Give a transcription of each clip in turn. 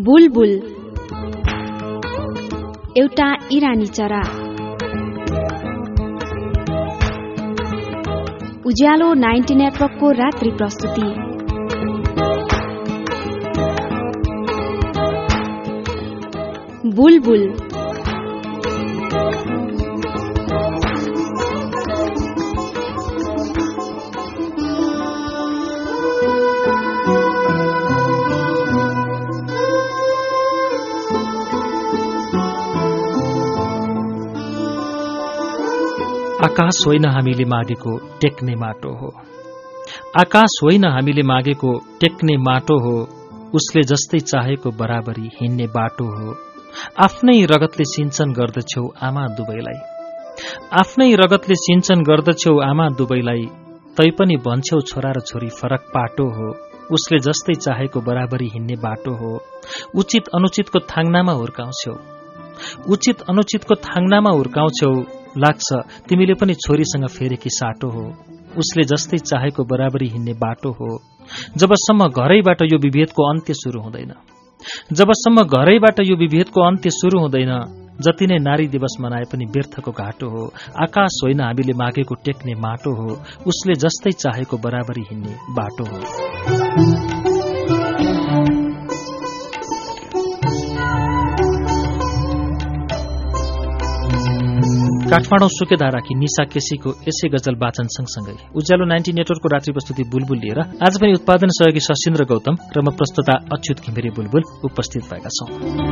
बुलबुल एउटा इरानी चरा। उज्यालो 90 नेटवर्कको रात्रि प्रस्तुति। बुलबुल आकाश होइन हामीले मागेको टेक्ने माटो हो। आकाश होइन हामीले मागेको टेक्ने माटो हो। उसले जस्तै चाहेको बराबरी हिँड्ने बाटो हो। आफ्नै रगतले सिंचन गर्दछौ आमा दुवैलाई, आफ्नै रगतले सिंचन गर्दछौ आमा दुवैलाई। तैपनि भन्छौ छोरा र छोरी फरक पाटो हो। उसले जस्तै चाहेको बराबरी हिँड्ने बाटो हो। उचित अनुचितको थाङ्नामा हुर्काउँछौ, उचित अनुचितको थाङ्नामा हुर्काउँछौ। लाग्छ तिमीले पनि छोरीसँग फेरेकी साटो हो। उसले जस्तै चाहेको बराबरी हिँड्ने बाटो हो। जबसम्म घरैबाट यो विभेदको अन्त्य सुरु हुँदैन, जबसम्म घरैबाट यो विभेदको अन्त्य सुरु हुँदैन, जति नै नारी दिवस मनाए पनि व्यर्थको घाटो हो। आकाश होइन हामीले मागेको टेक्ने माटो हो। उसले जस्तै चाहेको बराबरी हिँड्ने बाटो हो। काठमाडौँ सुकेधाराकी निशा केसीको यसै गजल वाचन सँगसँगै उज्यालो 90 नेटवर्कको रात्रि प्रस्तुति बुलबुल लिएर आज पनि उत्पादन सहयोगी सशिन्द्र गौतम र म प्रस्तुता अच्युत घिमिरे बुलबुल उपस्थित भएका छौं।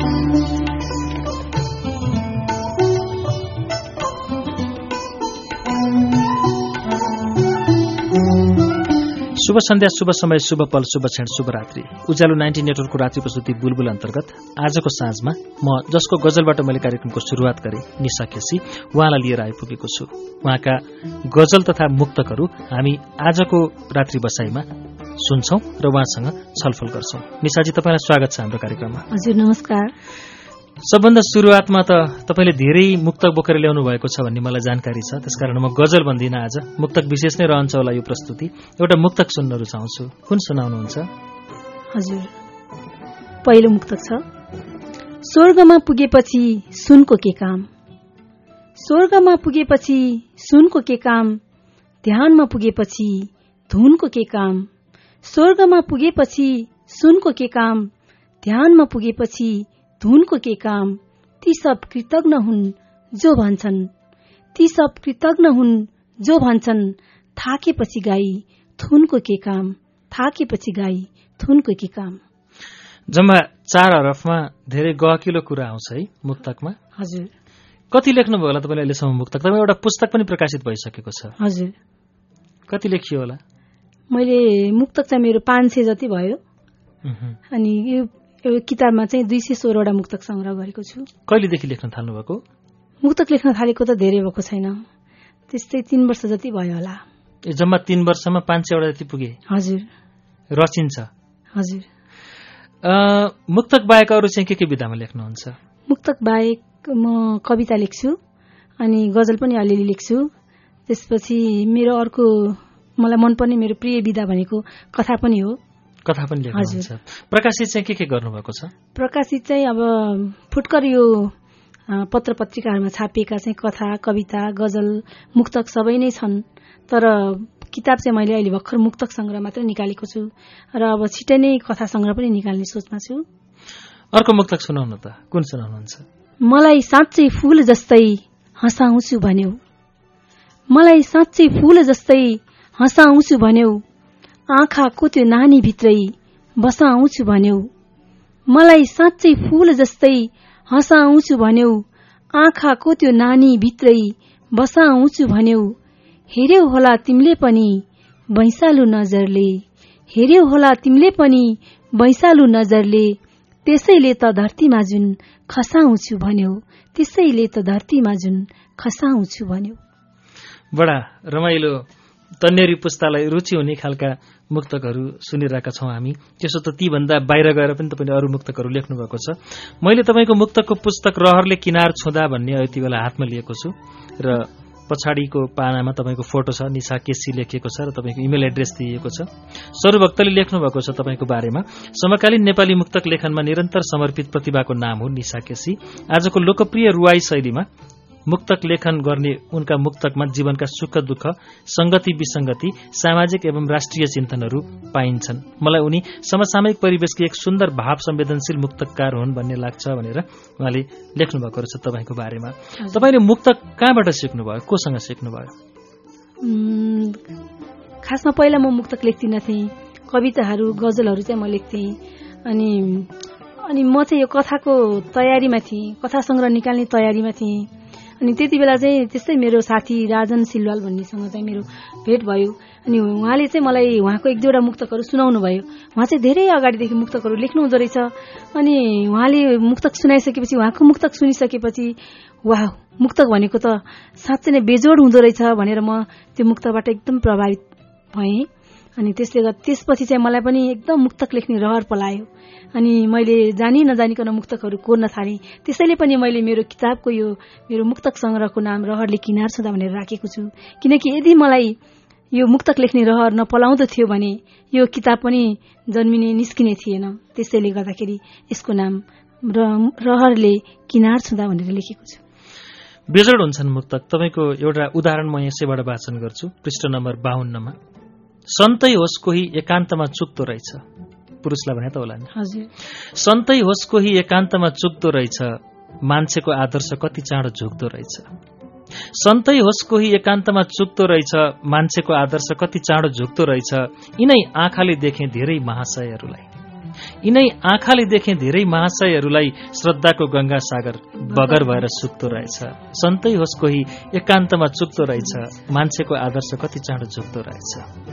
शुभ सन्ध्या, शुभ समय, शुभ पल, शुभ क्षण, शुभरात्रि। उज्यालो 90 नेटवर्कको रात्रि प्रस्तुति बुलबुल अन्तर्गत आजको साँझमा म जसको गजलबाट मैले कार्यक्रमको शुरूआत गरेँ, निशा केसी, उहाँलाई लिएर आइपुगेको छु। उहाँका गजल तथा मुक्तकहरू हामी आजको रात्रि बसाईमा सुन्छौं र उहाँसँग छलफल गर्छौं। निशाजी, तपाईलाई स्वागत छ हाम्रो कार्यक्रममा। हजुर, नमस्कार। सबभन्दा सुरुवातमा त तपाईले धेरै मुक्तक बोकेर ल्याउनु भएको छ भन्ने मलाई जानकारी छ, त्यसकारण म गजल भन्दिनँ। आज मुक्तक विशेष नै रहन्छ होला यो प्रस्तुति। एउटा मुक्तक सुन्न रुचाउँछु, कुन सुनाउनुहुन्छ? हजुर, पहिलो मुक्तक छ। स्वर्गमा पुगेपछि सुनको के काम, स्वर्गमा पुगेपछि सुनको के काम, ध्यानमा पुगेपछि धुनको के काम। स्वर्गमा पुगेपछि सुनको के काम, ध्यानमा पुगेपछि धुनको के काम। ती सब कृतज्ञ हुन् जो भन्छन्, ती सब कृतज्ञ हुन् जो भन्छन्, थाकेपछि गाई थुनको के काम, थाकेपछि गाई थुनको के काम। जम्मा 4 हरफमा धेरै गहकिलो कुरा आउँछ है मुक्तकमा। हजुर। कति लेख्नुभयो होला तपाईँले अहिलेसम्म मुक्तक? तपाईँ एउटा पुस्तक पनि प्रकाशित भइसकेको छ। हजुर। कति लेखियो होला? मैले मुक्तक चाहिँ मेरो 500 जति भयो। अनि यो किताबमा चाहिँ 216 वटा मुक्तक संग्रह गरेको छु। कहिलेदेखि लेख्न थाल्नु भएको? मुक्तक लेख्न थालेको त धेरै भएको छैन, त्यस्तै 3 वर्ष जति भयो होला। जम्मा 3 वर्षमा 500 वटा जति पुगे? हजुर। रचिन्छ? हजुर। मुक्तक बाहेक अरू चाहिँ के विधामा लेख्नुहुन्छ? मुक्तक बाहेक म कविता लेख्छु अनि गजल पनि अलिअलि लेख्छु। त्यसपछि मेरो अर्को मलाई मनपर्ने मेरो प्रिय विधा भनेको कथा पनि हो। कथा पनि लेख्नुहुन्छ? प्रकाशित चाहिँ के गर्नुभएको छ? प्रकाशित चाहिँ अब फुटकर यो पत्र पत्रिकाहरूमा छापिएका चाहिँ कथा, कविता, गजल, मुक्तक सबै नै छन्। तर किताब चाहिँ मैले अहिले भर्खर मुक्तक संग्रह मात्र निकालेको छु र अब छिटै नै कथा संग्रह पनि निकाल्ने सोचमा छु। अर्को मुक्तक सुनाउनु त, कुन सुनाउनुहुन्छ? मलाई साँच्चै फूल जस्तै हँसाउँछु भन्यौ, मलाई साँच्चै फूल जस्तै हँसाउँछु भन्यौ, आँखाको त्यो नानी भित्रै बसाउँछु भन्यौ। मलाई साँच्चै फूल जस्तै हँसाउँछु भन्यौ, आँखाको त्यो नानी भित्रै बसाउँछु भन्यौ। हेर्यौ होला तिमीले पनि बैसालु नजरले, हेर्यौ होला तिमीले पनि बैसालु नजरले, त्यसैले त धरतीमा जुन खसाउँछु भन्यौ, त्यसैले त धरतीमा जुन खसाउँछु भन्यौ। बडा रमाइलो तन्नेरी पुस्तालाई रुचि हुने खालका मुक्तकहरू सुनिरहेका छौं हामी। त्यसो त ती भन्दा बाहिर गएर पनि तपाईले अरू मुक्तकहरू लेख्नु भएको छ। मैले तपाईको मुक्तकको पुस्तक रहरले किनार छुँदा भन्ने यति बेला हातमा लिएको छु र पछाडिको पानामा तपाईँको फोटो छ, निशा केसी लेखिएको छ र तपाईँको इमेल एड्रेस दिइएको छ। सरुभक्तले लेख्नु भएको छ तपाईँको बारेमा, समकालीन नेपाली मुक्तक लेखनमा निरन्तर समर्पित प्रतिभाको नाम हो निशा केसी। आजको लोकप्रिय रुवाई शैलीमा मुक्तक लेखन गर्ने उनका मुक्तकमा जीवनका सुख दुःख, संगति विसंगति, सामाजिक एवं राष्ट्रिय चिन्तनहरू पाइन्छन्। मलाई उनी समसामयिक परिवेशकी एक सुन्दर भाव संवेदनशील मुक्तकार हुन् भन्ने लाग्छ भनेर उहाँले लेख्नु भएको रहेछ तपाईँको बारेमा। तपाईँले मुक्तक कहाँबाट सिक्नुभयो, कोसँग सिक्नुभयो? खासमा पहिला म मुक्तक लेख्दिनँ थिएँ, कविताहरू गजलहरू चाहिँ म लेख्थेँ। अनि म चाहिँ यो कथाको तयारीमा थिएँ, कथा संग्रह निकाल्ने तयारीमा थिएँ। अनि त्यति बेला चाहिँ त्यस्तै मेरो साथी राजन सिलवाल भन्नेसँग चाहिँ मेरो भेट भयो। अनि उहाँले चाहिँ मलाई उहाँको एक दुईवटा मुक्तकहरू सुनाउनु भयो। उहाँ चाहिँ धेरै अगाडिदेखि मुक्तकहरू लेख्नु हुँदो रहेछ। अनि उहाँले मुक्तक सुनाइसकेपछि, उहाँको मुक्तक सुनिसकेपछि वाह, मुक्तक भनेको त साँच्चै नै बेजोड हुँदो रहेछ भनेर म त्यो मुक्तकबाट एकदम प्रभावित भएँ। अनि त्यसपछि चाहिँ मलाई पनि एकदम मुक्तक लेख्ने रहर पलायो। अनि मैले जानी नजानिकन मुक्तकहरू कोर्न थालेँ। त्यसैले पनि मैले मेरो किताबको यो मेरो मुक्तक संग्रहको नाम रहरले किनार छुँदा भनेर राखेको छु। किनकि यदि मलाई यो मुक्तक लेख्ने रहर नपलाउँदो थियो भने यो किताब पनि जन्मिने निस्किने थिएन। त्यसैले गर्दाखेरि यसको नाम रहरले किनार छुँदा भनेर लेखेको छु। बेजोड हुन्छन् मुक्तक। तपाईँको एउटा उदाहरण म यसैबाट वाचन गर्छु, पृष्ठ नम्बर 52मा। सन्तै होस् कोही एकान्तमा चुक्दो रहेछ, पुरुषलाई भने त होला नि। हजुर। सन्तै होस् कोही एकान्तमा चुक्दो रहेछ, मान्छेको आदर्श कति चाँडो झुक्दो रहेछ। सन्तै होस् कोही एकान्तमा चुक्दो रहेछ, मान्छेको आदर्श कति चाँडो झुक्दो रहेछ। यिनै आँखाले देखेँ धेरै महाशयहरूलाई, यिनै आँखाले देखेँ धेरै महाशयहरूलाई, श्रद्धाको गंगा सागर बगर भएर सुक्दो रहेछ। सन्तै होस् कोही एकान्तमा चुक्दो रहेछ, मान्छेको आदर्श कति चाँडो झुक्दो रहेछ।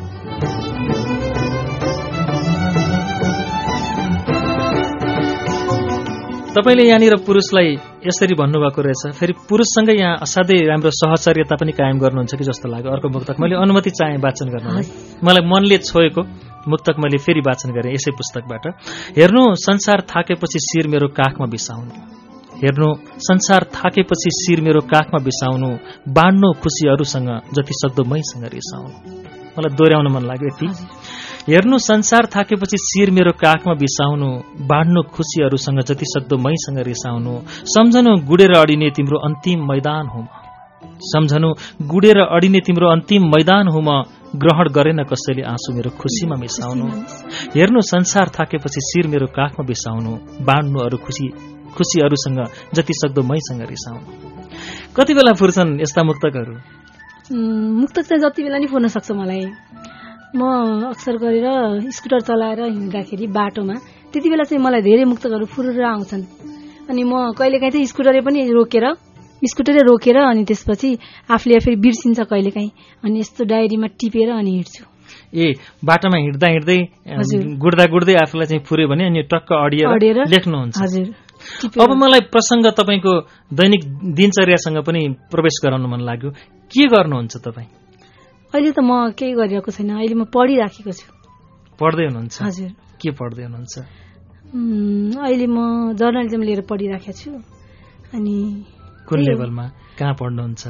तपाईले यहाँनिर पुरुषलाई यसरी भन्नुभएको रहेछ। फेरि पुरुषसँगै यहाँ असाध्यै राम्रो सहचर्यता पनि कायम गर्नुहुन्छ कि जस्तो लाग्यो। अर्को मुक्तक मैले अनुमति चाहे वाचन गर्नलाई, मलाई मनले छोएको मुक्तक मैले फेरि वाचन गरेँ यसै पुस्तकबाट। हेर्नु संसार थाकेपछि शिर मेरो काखमा बिसाउनु, हेर्नु संसार थाकेपछि शिर मेरो काखमा बिसाउनु, बाँड्नु खुसीहरूसँग जति सक्दो मैसँग रिसाउनु। मलाई दोहोऱ्याउन मन लाग्यो यति। हेर्नु संसार थाकेपछि शिर मेरो काखमा बिसाउनु, बाँड्नु खुसीहरूसँग जति सक्दो मैसँग रिसाउनु। सम्झनु गुडेर अडिने तिम्रो अन्तिम मैदान हुँ म, सम्झनु गुडेर अडिने तिम्रो अन्तिम मैदान हुँ म, ग्रहण गरेन कसैले आँसु मेरो खुसीमा मिसाउनु। हेर्नु संसार थाकेपछि शिर मेरो काखमा बिसाउनु, बाँड्नु अरू खुसीहरूसँग जति सक्दो मैसँग रिसाउनु। कति बेला फुर्छन् यस्ता मुक्तकहरू? मुक्तक चाहिँ जति बेला नि फुर्न सक्छ मलाई। म अक्सर गरेर स्कुटर चलाएर हिँड्दाखेरि बाटोमा त्यति बेला चाहिँ मलाई धेरै मुक्तकहरू फुरेर आउँछन्। अनि म कहिलेकाहीँ चाहिँ स्कुटरै रोकेर अनि त्यसपछि आफूले फेरि बिर्सिन्छ कहिलेकाहीँ, अनि यस्तो डायरीमा टिपेर अनि हिँड्छु। ए बाटोमा हिँड्दा हिँड्दै गुड्दा गुड्दै आफूलाई चाहिँ फुर्यो भने अनि टक्क अडिएर लेख्नुहुन्छ? हजुर। अब मलाई प्रसङ्ग तपाईँको दैनिक दिनचर्यासँग पनि प्रवेश गराउन मन लाग्यो। के गर्नुहुन्छ तपाईँ? अहिले त म केही गरिरहेको छैन, अहिले म पढिराखेको छु। पढ्दै हुनुहुन्छ? हजुर। के पढ्दै हुनुहुन्छ? अहिले म जर्नलिजम लिएर पढिराखेको छु। अनि कुन लेभलमा, कहाँ पढ्नुहुन्छ?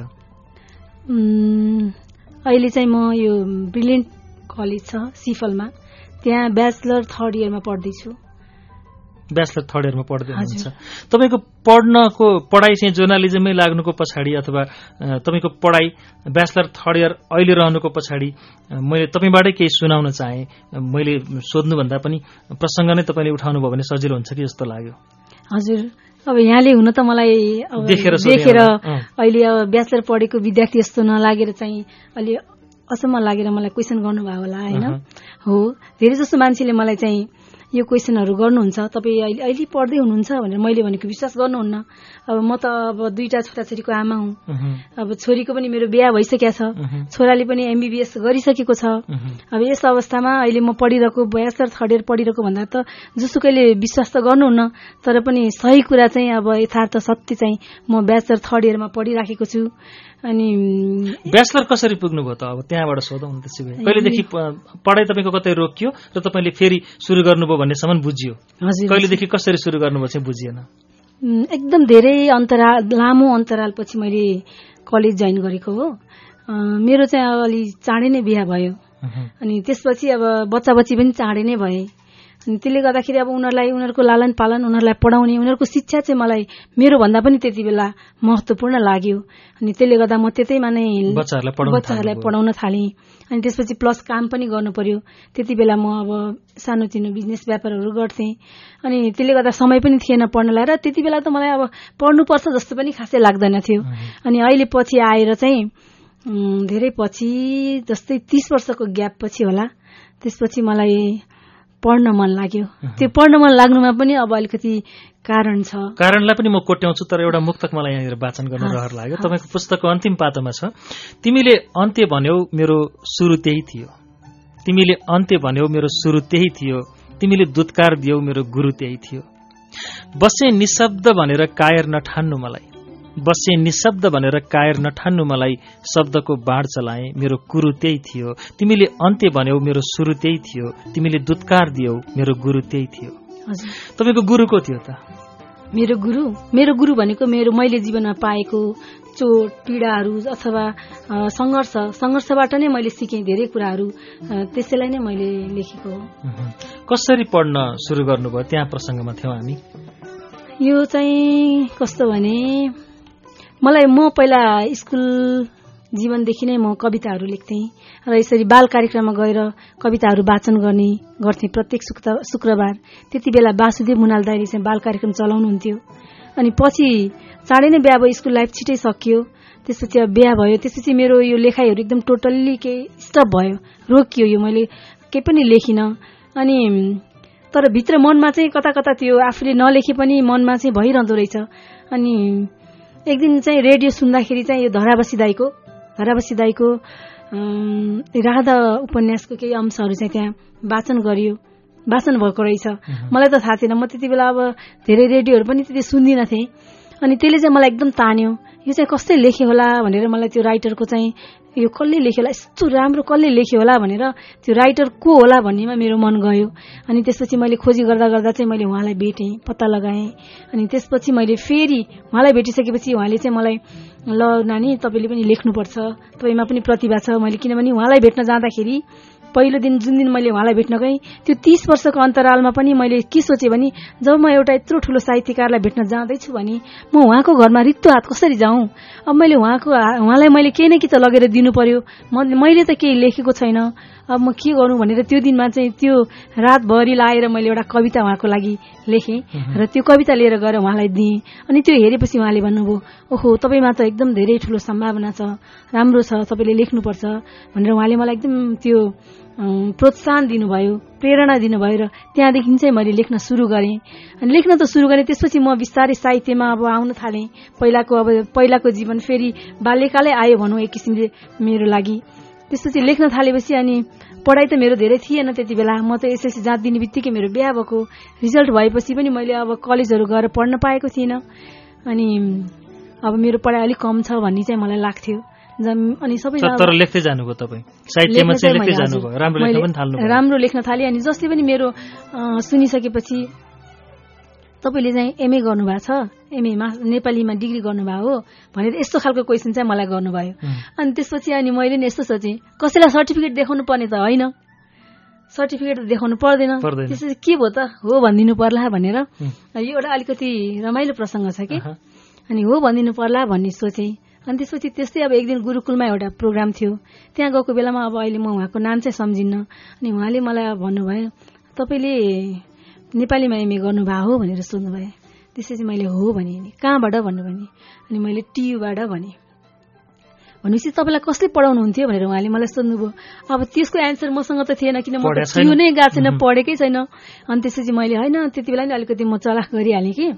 अहिले चाहिँ म यो ब्रिलियन्ट कलेज छ सिफलमा, त्यहाँ ब्याचलर 3rd इयरमा पढ्दैछु। ब्याचलर 3rd इयरमा पढ्दै हुनुहुन्छ। तपाईँको पढाइ चाहिँ जर्नलिजममै लाग्नुको पछाडि अथवा तपाईँको पढाइ ब्याचलर 3rd इयर अहिले रहनुको पछाडि मैले तपाईँबाटै केही सुनाउन चाहेँ। मैले सोध्नुभन्दा पनि प्रसङ्ग नै तपाईँले उठाउनु भयो भने सजिलो हुन्छ कि जस्तो लाग्यो। हजुर। अब यहाँले हुन त मलाई देखेर अहिले ब्याचलर पढेको विद्यार्थी जस्तो नलागेर चाहिँ अलि असम्म लागेर मलाई क्वेसन गर्नुभयो होला होइन? हो, धेरै जस्तो मान्छेले मलाई चाहिँ यो क्वेसनहरू गर्नुहुन्छ, तपाईँ अहिले पढ्दै हुनुहुन्छ भनेर मैले भनेको विश्वास गर्नुहुन्न। अब म त अब 2टा छोराछोरीको आमा हुँ। अब छोरीको पनि मेरो बिहा भइसकेको छ, छोराले पनि MBBS गरिसकेको छ। अब यस अवस्थामा अहिले म पढिरहेको ब्याचलर 3rd इयर पढिरहेको भन्दा त जसुकैले विश्वास त गर्नुहुन्न, तर पनि सही कुरा चाहिँ अब यथार्थ सत्य चाहिँ म ब्याचलर 3rd इयरमा पढिराखेको छु। अनि ब्याचलर कसरी पुग्नुभयो त? अब त्यहाँबाट सोधौँ न त्यसै भए। कहिलेदेखि पढाइ तपाईँको कतै रोकियो र तपाईँले फेरि सुरु गर्नुभयो भन्नेसम्म बुझियो? कहिलेदेखि कसरी सुरु गर्नुभयो चाहिँ बुझिएन? एकदम धेरै लामो अन्तरालपछि मैले कलेज जोइन गरेको हो। मेरो चाहिँ अब अलि चाँडै नै बिहा भयो अनि त्यसपछि अब बच्चा-बच्ची पनि चाँडै नै भए। अनि त्यसले गर्दाखेरि अब उनीहरूको लालन पालन, उनीहरूलाई पढाउने, उनीहरूको शिक्षा चाहिँ मलाई मेरो भन्दा पनि त्यति बेला महत्त्वपूर्ण लाग्यो। अनि त्यसले गर्दा म त्यतैमा नै बच्चाहरूलाई पढाउन थालेँ। अनि त्यसपछि प्लस काम पनि गर्नु पर्यो। त्यति बेला म अब सानोतिनो बिजनेस व्यापारहरू गर्थेँ। अनि त्यसले गर्दा समय पनि थिएन पढ्नलाई, र त्यति बेला त मलाई अब पढ्नुपर्छ जस्तो पनि खासै लाग्दैन थियो। अनि अहिले पछि आएर चाहिँ धेरै पछि, जस्तै 30 वर्षको ग्याप पछि होला, त्यसपछि मलाई पढ्न मन लाग्यो। त्यो पढ्न मन लाग्नुमा पनि अब अलिकति कारण छ। कारणलाई पनि म कोट्याउँछु, तर एउटा मुक्तक मलाई यहाँनिर वाचन गर्न रहर लाग्यो। तपाईँको पुस्तकको अन्तिम पातामा छ, तिमीले अन्त्य भन्यौ मेरो सुरु त्यही थियो, तिमीले अन्त्य भन्यौ मेरो सुरु त्यही थियो, तिमीले दुत्कार दियौ मेरो गुरु त्यही थियो। बसे निशब्द भनेर कायर नठान्नु मलाई, बसे निशब्द भनेर कायर नठान्नु मलाई, शब्दको बाण चलाए मेरो कुरु त्यही थियो, तिमीले अन्त्य भन्यौ मेरो सुरु त्यही थियो, तिमीले दुत्कार दियौ मेरो गुरु त्यही थियो। तपाईको गुरु को थियो त? मेरो गुरु भनेको मैले जीवनमा पाएको चोट पीडाहरू अथवा सङ्घर्षबाट नै मैले सिकेँ धेरै कुराहरू, त्यसैलाई नै मैले लेखेको हो। कसरी पढ्न सुरु गर्नुभयो? त्यहाँ प्रसङ्गमा थियौँ हामी। यो चाहिँ कस्तो भने, म पहिला स्कुल जीवनदेखि नै म कविताहरू लेख्थेँ र यसरी बाल कार्यक्रममा गएर कविताहरू वाचन गर्थेँ प्रत्येक शुक्रबार। त्यति बेला वासुदेव मुनाल दाइले चाहिँ बाल कार्यक्रम चलाउनुहुन्थ्यो। अनि पछि चाँडै नै बिहा भयो, स्कुल लाइफ छिटै सकियो। त्यसपछि अब बिहा भयो, त्यसपछि मेरो यो लेखाइहरू एकदम टोटल्ली स्टप भयो, रोकियो। यो मैले केही पनि लेखिनँ। अनि तर भित्र मनमा चाहिँ कता कता त्यो आफूले नलेखे पनि मनमा चाहिँ भइरहँदो रहेछ। अनि एक दिन चाहिँ रेडियो सुन्दाखेरि चाहिँ यो धराबसी दाइको राधा उपन्यासको केही अंशहरू चाहिँ त्यहाँ वाचन भएको रहेछ। मलाई त थाहा थिएन, म त्यति बेला अब धेरै रेडियोहरू पनि त्यति सुन्दिनँ थिएँ। अनि त्यसले चाहिँ मलाई एकदम तान्यो, यो चाहिँ कसले लेख्यो होला भनेर। मलाई त्यो राइटरको चाहिँ यो कसले लेख्यो होला, यस्तो राम्रो कसले लेख्यो होला भनेर त्यो राइटर को होला भन्नेमा मेरो मन गयो। अनि त्यसपछि मैले खोजी गर्दा चाहिँ मैले उहाँलाई भेटेँ, पत्ता लगाएँ। अनि त्यसपछि मैले फेरि उहाँलाई भेटिसकेपछि उहाँले चाहिँ मलाई, ल नानी तपाईँले पनि लेख्नुपर्छ, तपाईँमा पनि प्रतिभा छ। मैले किनभने उहाँलाई भेट्न जाँदाखेरि पहिलो दिन जुन दिन मैले उहाँलाई भेट्न गएँ, त्यो 30 वर्षको अन्तरालमा पनि मैले के सोचेँ भने, जब म एउटा यत्रो ठुलो साहित्यकारलाई भेट्न जाँदैछु भने म उहाँको घरमा रित्तो हात कसरी जाउँ? अब मैले उहाँलाई मैले केही न केही त लगेर दिनु पर्यो। मैले त केही लेखेको छैन, अब म के गर्नु भनेर त्यो दिनमा चाहिँ त्यो रातभरि लाएर मैले एउटा कविता उहाँको लागि लेखेँ र त्यो कविता लिएर गएर उहाँलाई दिएँ। अनि त्यो हेरेपछि उहाँले भन्नुभयो, ओहो तपाईँमा त एकदम धेरै ठुलो सम्भावना छ, राम्रो छ, तपाईँले लेख्नुपर्छ भनेर उहाँले मलाई एकदम त्यो प्रोत्साहन दिनुभयो, प्रेरणा दिनुभयो। र त्यहाँदेखि चाहिँ मैले लेख्न सुरु गरेँ। अनि लेख्न त सुरु गरेँ, त्यसपछि म बिस्तारै साहित्यमा अब आउन थालेँ। पहिलाको जीवन फेरि बाल्यकालै आयो भनौँ एक किसिमले मेरो लागि। त्यसपछि लेख्न थालेपछि अनि पढाइ त मेरो धेरै थिएन त्यति बेला। म त एसएससी जाँच दिने बित्तिकै मेरो बिहा भएको, रिजल्ट भएपछि पनि मैले अब कलेजहरू गएर पढ्न पाएको थिइनँ। अनि अब मेरो पढाइ अलिक कम छ भन्ने चाहिँ मलाई लाग्थ्यो। अनि सबैजना तर लेख्दै जानुभयो तपाईँ, साहित्यमा चाहिँ लेख्दै जानुभयो, राम्रो लेख्न पनि थाल्नुभयो। राम्रो लेख्न थालेँ। अनि जसले पनि मेरो सुनिसकेपछि तपाईँले चाहिँ एमए गर्नुभएको छ, एमएमा नेपालीमा डिग्री गर्नुभयो हो भनेर यस्तो खालको क्वेसन चाहिँ मलाई गर्नुभयो। अनि त्यसपछि अनि मैले नि यस्तो सोचेँ, कसैलाई सर्टिफिकेट देखाउनु पर्ने त होइन, सर्टिफिकेट त देखाउनु पर्दैन, त्यसपछि के भयो त हो भनिदिनु पर्ला भनेर यो एउटा अलिकति रमाइलो प्रसङ्ग छ कि। अनि हो भनिदिनु पर्ला भन्ने सोचेँ। अनि त्यसपछि त्यस्तै अब एक दिन गुरुकुलमा एउटा प्रोग्राम थियो, त्यहाँ गएको बेलामा अब अहिले म उहाँको नाम चाहिँ सम्झिन्न। अनि उहाँले मलाई भन्नुभयो, तपाईँले नेपालीमा एमए गर्नुभयो हो भनेर सोध्नुभयो। त्यसपछि मैले हो भने, कहाँबाट भन्नुभयो अनि मैले टियुबाट भने। भनेपछि तपाईँलाई कसले पढाउनुहुन्थ्यो भनेर उहाँले मलाई सोध्नुभयो। अब त्यसको एन्सर मसँग त थिएन, किन म त टियु नै गएको छैन, पढेकै छैन। अनि त्यसपछि मैले होइन त्यति बेला नि अलिकति म चलाख गरिहालेँ कि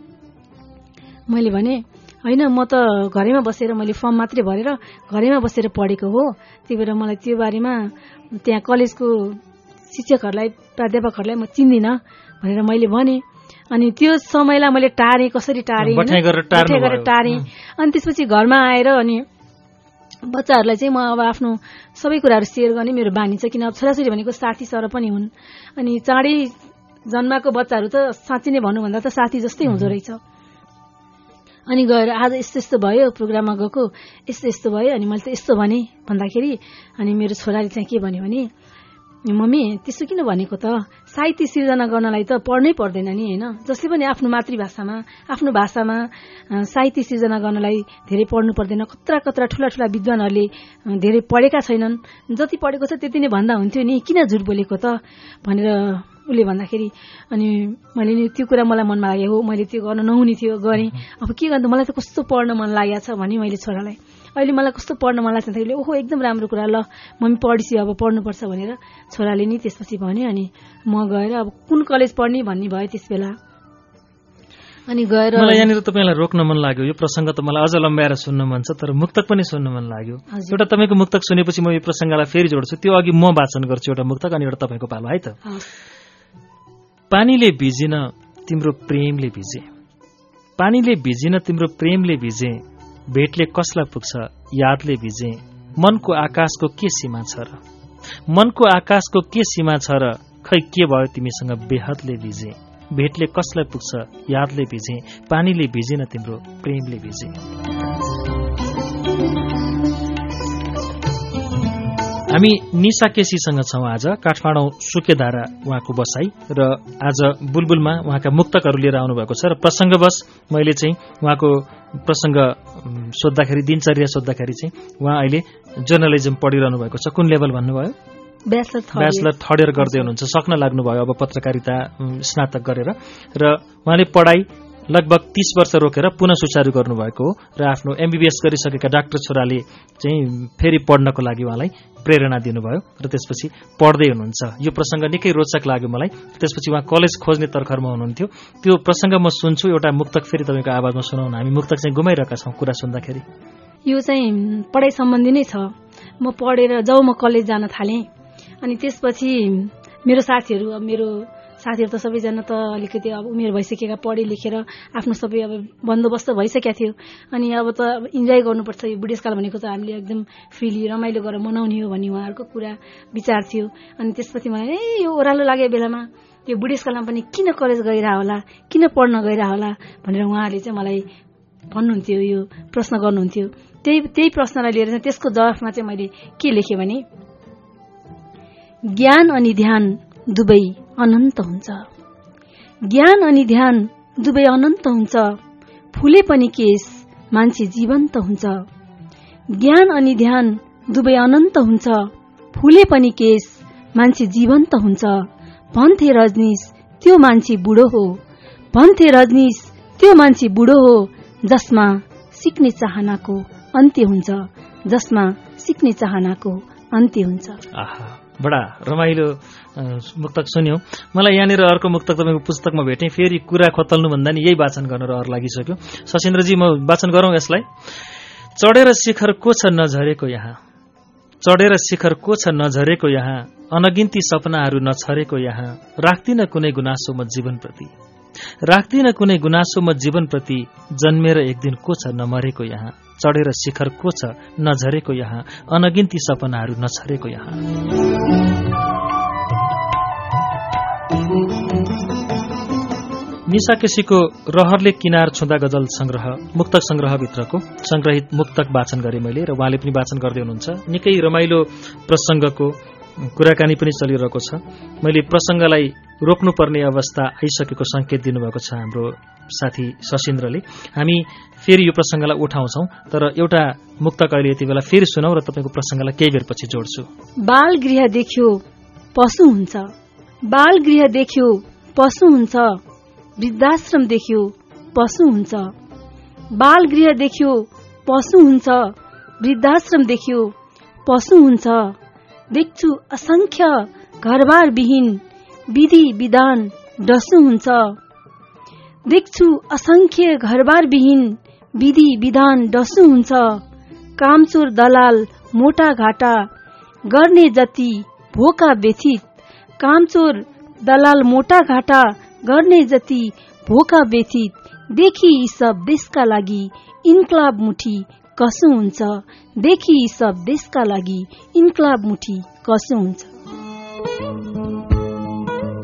मैले भने होइन म त घरैमा बसेर मैले फर्म मात्रै भरेर घरैमा बसेर पढेको हो, त्यही भएर मलाई त्यो बारेमा त्यहाँ कलेजको शिक्षकहरूलाई प्राध्यापकहरूलाई म चिन्दिनँ भनेर मैले भने। अनि त्यो समयलाई मैले टारेँ, कसरी टारेँ, टारेँ। अनि त्यसपछि घरमा आएर अनि बच्चाहरूलाई चाहिँ म अब आफ्नो सबै कुराहरू सेयर गर्ने मेरो बानी छ, किन अब छोराछोरी भनेको साथी सर पनि हुन्। अनि चाँडै जन्माको बच्चाहरू त साँच्चै नै भन्नुभन्दा त साथी जस्तै हुँदो रहेछ। अनि गएर आज यस्तो यस्तो भयो, प्रोग्राममा गएको यस्तो यस्तो भयो, अनि मैले त यस्तो भने भन्दाखेरि अनि मेरो छोराले चाहिँ के भन्यो भने, मम्मी त्यसो किन भनेको त, साहित्य सिर्जना गर्नलाई त पढ्नै पर्दैन नि होइन, जसले पनि आफ्नो मातृभाषामा आफ्नो भाषामा साहित्य सिर्जना गर्नलाई धेरै पढ्नु पर्दैन, कत्रा कत्रा ठुला ठुला विद्वानहरूले धेरै पढेका छैनन्, जति पढेको छ त्यति नै भन्दा हुन्थ्यो नि, किन झुट बोलेको त भनेर उसले भन्दाखेरि अनि मैले नि त्यो कुरा मलाई मनमा लाग्यो, हो मैले त्यो गर्न नहुने थियो गरेँ, अब के गर्नु, मलाई त कस्तो पढ्न मन लागेको छ भने मैले छोरालाई, अहिले मलाई कस्तो पढ्न मन लाग्छ भन्दाखेरि ओहो एकदम राम्रो कुरा, ल मम्मी पढिसि अब पढ्नुपर्छ भनेर छोराले नि त्यसपछि भन्यो। अनि म गएर अब कुन कलेज पढ्ने भन्ने भयो त्यस बेला। अनि गएर मलाई यहाँनिर तपाईँलाई रोक्न मन लाग्यो, यो प्रसङ्ग त मलाई अझ लम्ब्याएर सुन्न मन छ, तर मुक्तक पनि सुन्न मन लाग्यो। एउटा तपाईँको मुक्तक सुनेपछि म यो प्रसङ्गलाई फेरि जोड्छु, त्यो अघि म वाचन गर्छु एउटा मुक्तक, अनि एउटा तपाईँको पालो है त। पानीले भिजिन तिम्रो प्रेमले भिजे, पानीले भिजिन तिम्रो प्रेमले भिजे, भेटले कसलाई पुग्छ यादले भिजे, मनको आकाशको के सीमा छ र, मनको आकाशको के सीमा छ र, खै के भयो तिमीसँग बेहदले भिजे, भेटले कसलाई पुग्छ यादले भिजे, पानीले भिजिन तिम्रो प्रेमले भिजे। हामी निशा केसीसँग छौं आज, काठमाडौँ सुकेधारा उहाँको बसाई, र आज बुलबुलमा उहाँका मुक्तकहरू लिएर आउनुभएको छ। र प्रसङ्गवश मैले चाहिँ उहाँको प्रसङ्ग सोद्धाखेरि, दिनचर्या सोद्धाखेरि चाहिँ उहाँ अहिले जर्नलिजम पढिरहनु भएको छ। कुन लेभल भन्नुभयो? ब्याचलर थर्ड इयर गर्दै हुनुहुन्छ, सक्न लाग्नुभयो अब पत्रकारिता स्नातक गरेर, र उहाँले पढाइ लगभग 30 वर्ष रोकेर पुनः सुचारू गर्नुभएको हो, र आफ्नो MBBS गरिसकेका डाक्टर छोराले चाहिँ फेरि पढ्नको लागि उहाँलाई प्रेरणा दिनुभयो, र त्यसपछि पढ्दै हुनुहुन्छ। यो प्रसङ्ग निकै रोचक लाग्यो मलाई। त्यसपछि उहाँ कलेज खोज्ने तर्खरमा हुनुहुन्थ्यो, त्यो प्रसङ्ग म सुन्छु। एउटा मुक्तक फेरि तपाईँको आवाजमा सुनाउन, हामी मुक्तक चाहिँ गुमाइरहेका छौँ कुरा सुन्दाखेरि। यो चाहिँ पढाइ सम्बन्धी नै छ। म पढेर जब म कलेज जान थालेँ, अनि त्यसपछि मेरो साथीहरू, अब मेरो साथीहरू त सबैजना त अलिकति अब उमेर भइसकेका, पढे लेखेर आफ्नो सबै अब बन्दोबस्त भइसकेको थियो। अनि अब त इन्जोय गर्नुपर्छ, यो बुढेसकाल भनेको त हामीले एकदम फ्रिली रमाइलो गरेर मनाउने हो भन्ने उहाँहरूको कुरा विचार थियो। अनि त्यसपछि मलाई यो ओह्रालो लागेको बेलामा यो बुढेसकालमा पनि किन कलेज गइरह होला, किन पढ्न गइरह होला भनेर उहाँहरूले चाहिँ मलाई भन्नुहुन्थ्यो, यो प्रश्न गर्नुहुन्थ्यो। त्यही प्रश्नलाई लिएर चाहिँ त्यसको जवाफमा चाहिँ मैले के लेखेँ भने, ज्ञान अनि ध्यान दुवै अनन्त हुन्छ, ज्ञान अनि ध्यान दुवै अनन्त हुन्छ, फुले पनि केस मान्छे जीवन्त हुन्छ, ज्ञान अनि ध्यान दुवै अनन्त हुन्छ, फुले पनि केस मान्छे जीवन्त हुन्छ, भन्थे रजनीश त्यो मान्छे बुढो हो, भन्थे रजनीश त्यो मान्छे बुढो हो, जसमा सिक्ने चाहनाको अन्त्य हुन्छ, जसमा सिक्ने चाहनाको अन्त्य हुन्छ। बडा रमाइलो मुक्तक सुन्यौं। मलाई यहाँनिर अर्को मुक्तक तपाईँको पुस्तकमा भेटेँ, फेरि कुरा खोतल्नु भन्दा नि यही वाचन गर्न रहर लागिसक्यो। सशिन्द्रजी, म वाचन गरौँ यसलाई। चढेर शिखर को छ नझरेको यहाँ, चढेर शिखर को छ नझरेको यहाँ, अनगिन्ती सपनाहरू नछरेको यहाँ, राख्दिन कुनै गुनासो म जीवनप्रति, राख्दिन कुनै गुनासो म जीवनप्रति, जन्मेर एक दिन को छ नमरेको यहाँ, चढेर शिखर को छ नझरेको यहाँ, अनगिन्ती सपनाहरू नछरेको यहाँ। निशा केसीको रहरले किनार छुँदा गजल संग्रह, मुक्तक संग्रहभित्रको संग्रहित मुक्तक वाचन गरेँ मैले, र उहाँले पनि वाचन गर्दै हुनुहुन्छ। निकै रमाइलो प्रसङ्गको कुराकानी पनि चलिरहेको छ। मैले प्रसङ्गलाई रोक्नुपर्ने अवस्था आइसकेको संकेत दिनुभएको छ हाम्रो साथी सशिन्द्रले। हामी फेरि यो प्रसङ्गलाई उठाउँछौँ, तर एउटा मुक्तक अहिले यति बेला फेरि सुनौ र तपाईँको प्रसङ्गलाई केही बेर पछि जोड्छु। बाल गृह देख्यो पशु हुन्छ, बाल गृह देख्यो पशु हुन्छ, वृद्धाश्रम देख्यो पशु हुन्छ, बाल गृह देख्यो पशु हुन्छ, वृद्धाश्रम देख्यो पशु हुन्छ, देख्छु असंख्य घरबार विहीन विधि विधान डसु हुन्छ, देख्छु असंख्य घरबार विहीन विधि विधान डसु हुन्छ, कामचोर दलाल मोटा घाटा गर्ने जति भोका व्यथित, कामचोर दलाल मोटा घाटा गर्ने जति भोका व्यथित, देखि यी सब देशका लागि इन्कलाब मुठी कसो हुन्छ, देखि यी सब देशका लागि इन्कलाब मुठी कसो हुन्छ।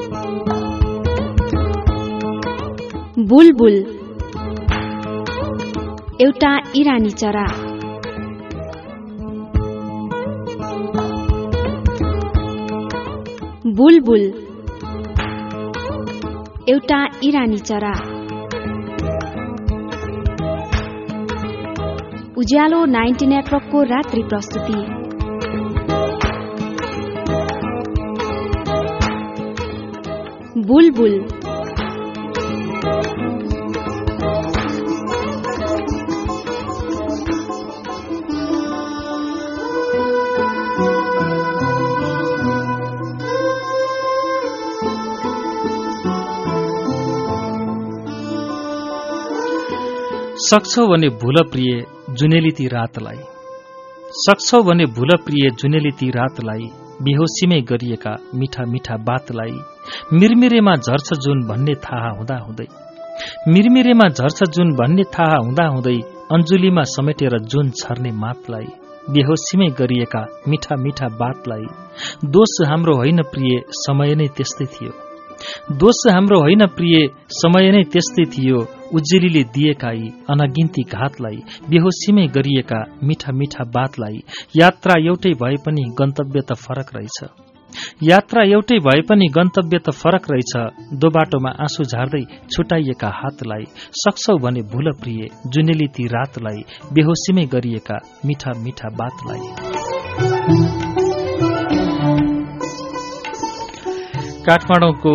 बुलबुल एउटा इरानी चरा। बुलबुल एउटा इरानी चरा। उज्यालो 90 नेटवर्कको रात्रि प्रस्तुति। बुलबुल सक्छौ भने भुल प्रिय जुनेली ती रातलाई, सक्छौ भने भुल प्रिय जुनेली ती रातलाई, बेहोसीमै गरिएका मिठा मिठा बातलाई, मिरमिरेमा झर्छ जुन भन्ने थाहा हुँदा हुँदै, मिरमिरेमा झर्छ जुन भन्ने थाहा हुँदा हुँदै, अञ्जुलीमा समेटेर जुन छर्ने मातलाई, बेहोसीमै गरिएका मिठा मिठा बातलाई। दोष हाम्रो होइन प्रिय समय नै त्यस्तै थियो, दोष हाम्रो होइन प्रिय समय नै त्यस्तै थियो, उज्जेलीले दिएका यी अनगिन्ती घातलाई, बेहोसीमै गरिएका मिठा मिठा बातलाई। यात्रा एउटै भए पनि गन्तव्य त फरक रहेछ, यात्रा एउटै भए पनि गन्तव्य त फरक रहेछ, दो बाटोमा आँसु झार्दै छुटाइएका हातलाई, सक्छौ भने भुल प्रिय जुनेली ती रातलाई, बेहोसीमै गरिएका मिठा मिठा बातलाई। काठमाडौँको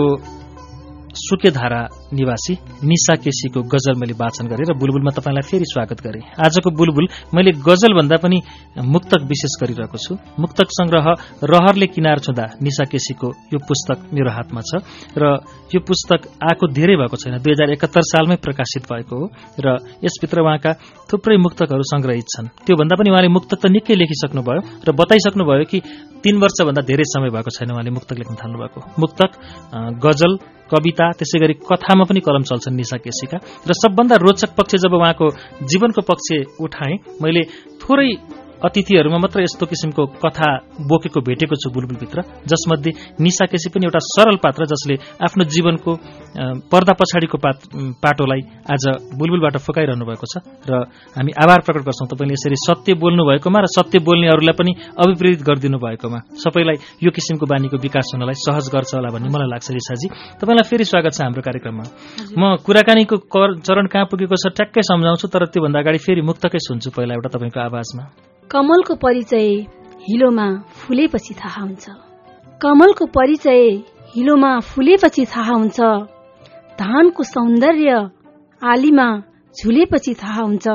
सुकेधारा निवासी निशा केसीको गजल मैले वाचन गरेँ र बुलबुलमा तपाईलाई फेरि स्वागत गरेँ। आजको बुलबुल मैले गजल भन्दा पनि मुक्तक विशेष गरिरहेको छु। मुक्तक संग्रह रहरले किनार छुँदा निशा केसीको यो पुस्तक मेरो हातमा छ र यो पुस्तक आएको धेरै भएको छैन, 2071 सालमै प्रकाशित भएको हो र यसभित्र उहाँका थुप्रै मुक्तकहरू संग्रहित छन्। त्योभन्दा पनि उहाँले मुक्तक त निकै लेखिसक्नुभयो र बताइसक्नुभयो कि 3 वर्षभन्दा धेरै समय भएको छैन उहाँले मुक्तक लेख्न थाल्नुभएको। मुक्तक, गजल, कविता, त्यसै गरी कथामा पनि कलम चल्छन् निशा केसीका। र सबभन्दा रोचक पक्ष जब उहाँको जीवनको पक्ष उठाएँ, मैले थोरै अतिथिहरूमा मात्र यस्तो किसिमको कथा बोकेको भेटेको छु बुलबुलभित्र, जसमध्ये निशा केसी पनि एउटा सरल पात्र जसले आफ्नो जीवनको पर्दा पछाडिको पाटोलाई आज बुलबुलबाट फुकाइरहनु भएको छ र हामी आभार प्रकट गर्छौँ तपाईँले यसरी सत्य बोल्नु भएकोमा र सत्य बोल्नेहरूलाई पनि अभिप्रेरित गरिदिनु भएकोमा। सबैलाई यो किसिमको बानीको विकास हुनलाई सहज गर्छ होला भन्ने मलाई लाग्छ। निशाजी, तपाईँलाई फेरि स्वागत छ हाम्रो कार्यक्रममा। म कुराकानीको चरण कहाँ पुगेको छ ट्याक्कै सम्झाउँछु, तर त्योभन्दा अगाडि फेरि मुक्तकै सुन्छु पहिला एउटा तपाईँको आवाजमा। कमलको परिचय हिलोमा फुलेपछि थाहा हुन्छ, कमलको परिचय हिलोमा फुलेपछि थाहा हुन्छ, धानको सौन्दर्य आलीमा झुलेपछि थाहा हुन्छ,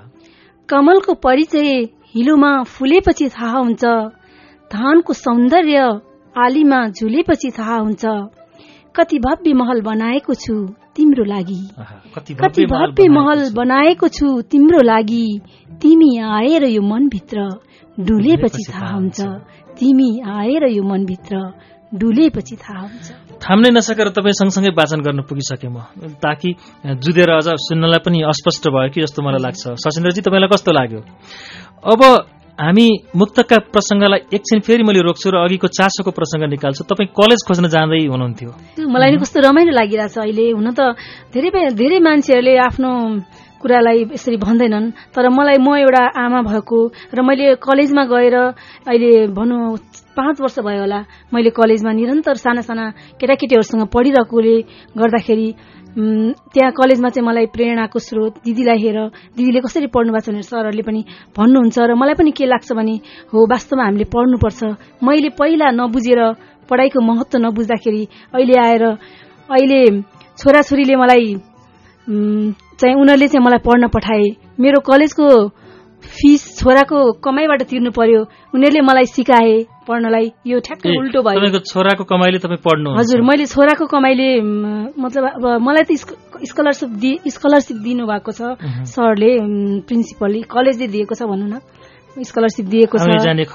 कमलको परिचय हिलोमा फुलेपछि थाहा हुन्छ, धानको सौन्दर्य आलीमा झुलेपछि थाहा हुन्छ। कति भव्य महल बनाएको छु तिम्रो लागि, कति भव्य महल बनाएको छु तिम्रो लागि, तिमी आएर यो मनभित्र डुलेपछि थाहा हुन्छ, तिमी आएर यो मनभित्र डुलेपछि थाहा हुन्छ। थाम्नै नसकेर तपाईँ सँगसँगै वाचन गर्न पुगिसकेँ म, ताकि जुधेर अझ सुन्नलाई पनि अस्पष्ट भयो कि जस्तो मलाई लाग्छ। सशिन्द्रजी, तपाईँलाई कस्तो लाग्यो? अब हामी मुक्तकका प्रसङ्गलाई एकछिन फेरि मैले रोक्छु र अघिको चासोको प्रसङ्ग निकाल्छु। तपाईँ कलेज खोज्न जाँदै हुनुहुन्थ्यो, मलाई नि कस्तो रमाइलो लागिरहेछ अहिले। हुन त धेरै मान्छेहरूले आफ्नो कुरालाई यसरी भन्दैनन्, तर मलाई, म एउटा आमा भएको र मैले कलेजमा गएर अहिले भनौँ 5 वर्ष भयो होला, मैले कलेजमा निरन्तर साना साना केटाकेटीहरूसँग पढिरहेकोले गर्दाखेरि त्यहाँ कलेजमा चाहिँ मलाई प्रेरणाको स्रोत दिदीलाई हेर, दिदीले कसरी पढ्नु भएको छ भनेर सरहरूले पनि भन्नुहुन्छ र मलाई पनि के लाग्छ भने हो वास्तवमा हामीले पढ्नुपर्छ। मैले पहिला नबुझेर पढाइको महत्त्व नबुझ्दाखेरि अहिले छोराछोरीले मलाई चाहिँ उनीहरूले चाहिँ मलाई पढ्न पठाए। मेरो कलेजको फिस छोराको कमाइबाट तिर्नु पर्यो, उनीहरूले मलाई सिकाए पढ्नलाई। यो ठ्याक्कै उल्टो भयो। तपाईको छोराको कमाइले तपाईँ पढ्नु? हजुर, मैले छोराको कमाइले, मतलब अब मलाई त स्कलरसिप दिनु भएको छ सरले, प्रिन्सिपलले, कलेजले दिएको छ भनौँ न, स्कलरसिप दिएको छ।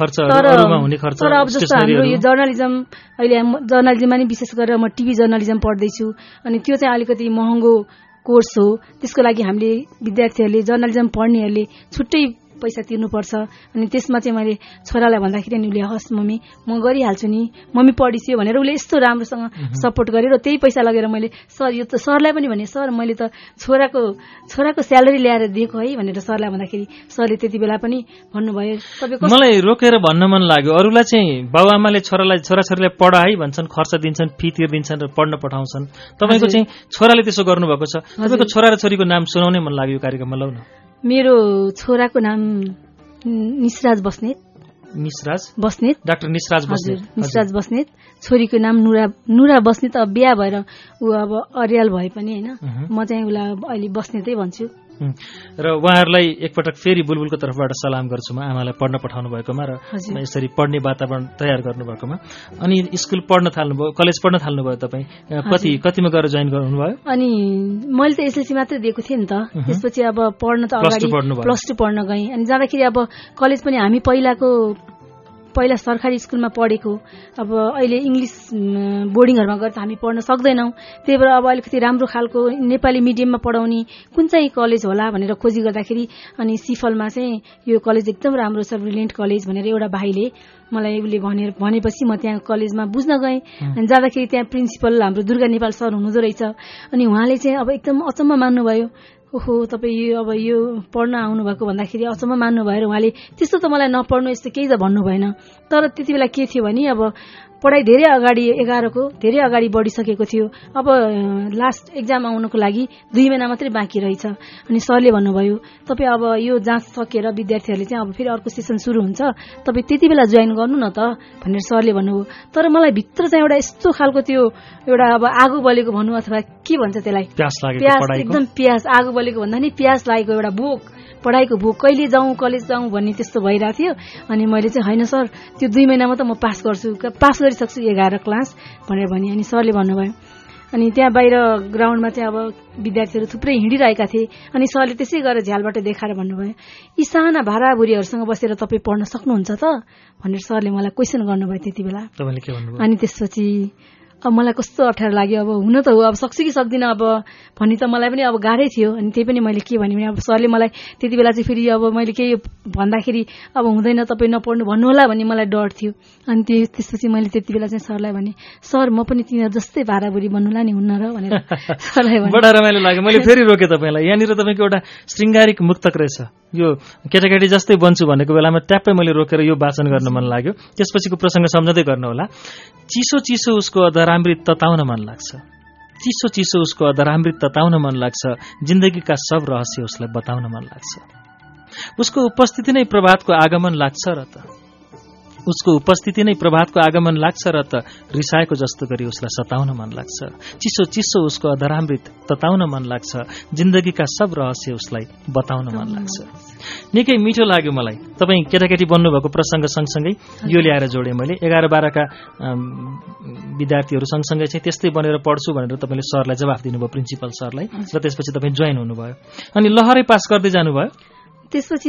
तर अब जस्तो हाम्रो यो जर्नलिजम, अहिले जर्नलिजममा नि विशेष गरेर म टिभी जर्नलिजम पढ्दैछु, अनि त्यो चाहिँ अलिकति महँगो कोर्स हो। त्यसको लागि हामीले विद्यार्थीहरूले, जर्नलिजम पढ्नेहरूले छुट्टै पैसा तिर्नुपर्छ। अनि त्यसमा चाहिँ मैले छोरालाई भन्दाखेरि नि उसले हस् मम्मी म गरिहाल्छु नि, मम्मी पढिसियो भनेर उसले यस्तो राम्रोसँग सपोर्ट गरेर त्यही पैसा लगेर मैले सर यो त सरलाई पनि भने सर मैले त छोराको स्यालेरी ल्याएर दिएको है भनेर सरलाई भन्दाखेरि सरले त्यति बेला पनि भन्नुभयो तपाईको मलाई रोकेर भन्न मन लाग्यो अरूलाई चाहिँ बाबुआमाले छोराछोरीलाई पढा है भन्छन्, खर्च दिन्छन्, फी तिर्दिन्छन् र पढ्न पठाउँछन्। तपाईको चाहिँ छोराले त्यसो गर्नुभएको छ। तपाईको छोरा र छोरीको नाम सुनाउनै मन लाग्यो कार्यक्रममा। लौ न। मेरो छोराको नाम निसराज बस्नेत। डाक्टर निसराज बस्नेत। निसराज बस्नेत। छोरीको नाम नुरा बस्नेत। अब बिहा भएर ऊ अब अर्याल भए पनि हैन, म चाहिँ उसलाई अहिले बस्नेतै भन्छु। र उहाँहरूलाई एकपटक फेरि बुलबुलको तर्फबाट सलाम गर्छु म, आमालाई पढ्न पठाउनु भएकोमा र यसरी पढ्ने वातावरण तयार गर्नुभएकोमा। अनि स्कुल पढ्न थाल्नुभयो, कलेज पढ्न थाल्नुभयो तपाईँ कतिमा गएर जोइन गर्नुभयो? अनि मैले त एसएलसी मात्रै दिएको थिएँ नि त, त्यसपछि अब पढ्न त अगाडि +2 पढ्न गएँ। अनि जाँदाखेरि अब कलेज पनि हामी पहिला सरकारी स्कुलमा पढेको, अब अहिले इङ्ग्लिस बोर्डिङहरूमा गएर त हामी पढ्न सक्दैनौँ। त्यही भएर अब अलिकति राम्रो खालको नेपाली मिडियममा पढाउने कुन चाहिँ कलेज होला भनेर खोजी गर्दाखेरि अनि सिफलमा चाहिँ यो कलेज एकदम राम्रो छ, ब्रिलियन्ट कलेज भनेर एउटा भाइले मलाई उसले भनेपछि म त्यहाँ कलेजमा बुझ्न गएँ। अनि जाँदाखेरि त्यहाँ प्रिन्सिपल हाम्रो दुर्गा नेपाल सर हुनुहुँदो रहेछ। अनि उहाँले चाहिँ अब एकदम अचम्म मान्नुभयो, ओहो तपाईँ यो पढ्न आउनुभएको भन्दाखेरि अचम्म मान्नु भएर उहाँले त्यस्तो त मलाई नपढ्नु यस्तो केही त भन्नु भएन। तर त्यति बेला के थियो भने अब पढाइ धेरै अगाडि 11को धेरै अगाडि बढिसकेको थियो। अब लास्ट एक्जाम आउनको लागि 2 महिना मात्रै बाँकी रहेछ। अनि सरले भन्नुभयो तपाईँ अब यो जाँच सकेर विद्यार्थीहरूले चाहिँ अब फेरि अर्को सेसन सुरु हुन्छ, तपाईँ त्यति बेला जोइन गर्नु न त भनेर सरले भन्नुभयो। तर मलाई भित्र चाहिँ एउटा यस्तो खालको त्यो एउटा अब आगो बलेको भन्नु अथवा के भन्छ त्यसलाई, एकदम प्यास, आगो बलेको भन्दा नि प्यास लागेको एउटा भोक, पढाइको भोक, कहिले जाउँ कलेज जाउँ भन्ने त्यस्तो भइरहेको थियो। अनि मैले चाहिँ होइन सर त्यो 2 महिनामा त म पास गरिसक्छु 11 क्लास भनेर भने। अनि सरले भन्नुभयो। अनि त्यहाँ बाहिर ग्राउन्डमा चाहिँ अब विद्यार्थीहरू थुप्रै हिँडिरहेका थिए। अनि सरले त्यसै गरेर झ्यालबाट देखाएर भन्नुभयो यी साना भाडाबुढीहरूसँग बसेर तपाईँ पढ्न सक्नुहुन्छ त भनेर सरले मलाई क्वेसन गर्नुभयो त्यति बेला। अनि त्यसपछि अब मलाई कस्तो अप्ठ्यारो लाग्यो, अब हुन त हो अब सक्छु कि सक्दिनँ अब भन्ने त मलाई पनि अब गाह्रै थियो। अनि त्यही पनि मैले के भने अब सरले मलाई त्यति बेला चाहिँ फेरि अब मैले केही भन्दाखेरि अब हुँदैन तपाईँ नपढ्नु भन्नु होला भन्ने मलाई डर थियो। अनि त्यसपछि मैले त्यति बेला चाहिँ सरलाई भने सर म पनि तिनीहरू जस्तै भाडाबुढी बन्नुला नि हुन्न र भनेर सरलाई भने। बडा रमाइलो लाग्यो। मैले फेरि रोकेँ तपाईँलाई, यहाँनिर तपाईँको एउटा श्रृङ्गारिक मुक्तक रहेछ, यो केटाकेटी जस्तै बन्छु भनेको बेलामा ट्याप्पै मैले रोकेर यो वाचन गर्न मन लाग्यो। त्यसपछिको प्रसङ्ग सम्झँदै गर्नु होला। चिसो चिसो उसको अधरामृत तताउन मन लाग्छ, चिसो चिसो उसको अधरामृत तताउन मन लाग्छ, जिन्दगीका सब रहस्य उसलाई बताउन मन लाग्छ। उसको उपस्थिति नै प्रभातको आगमन लाग्छ र त, उसको उपस्थिति नै प्रभातको आगमन लाग्छ र त, रिसाएको जस्तो गरी उसलाई सताउन मन लाग्छ। चिसो चिसो उसको अधरामृत तताउन मन लाग्छ, जिन्दगीका सब रहस्य उसलाई बताउन मन लाग्छ। निकै मिठो लाग्यो मलाई। तपाईँ केटाकेटी बन्नुभएको प्रसङ्ग सँगसँगै यो ल्याएर जोडेँ मैले। 11-12 का विद्यार्थीहरू सँगसँगै चाहिँ त्यस्तै बनेर पढ्छु भनेर तपाईँले सरलाई जवाफ दिनुभयो, प्रिन्सिपल सरलाई, र त्यसपछि तपाईँ जोइन हुनुभयो। अनि लहरै पास गर्दै जानुभयो। त्यसपछि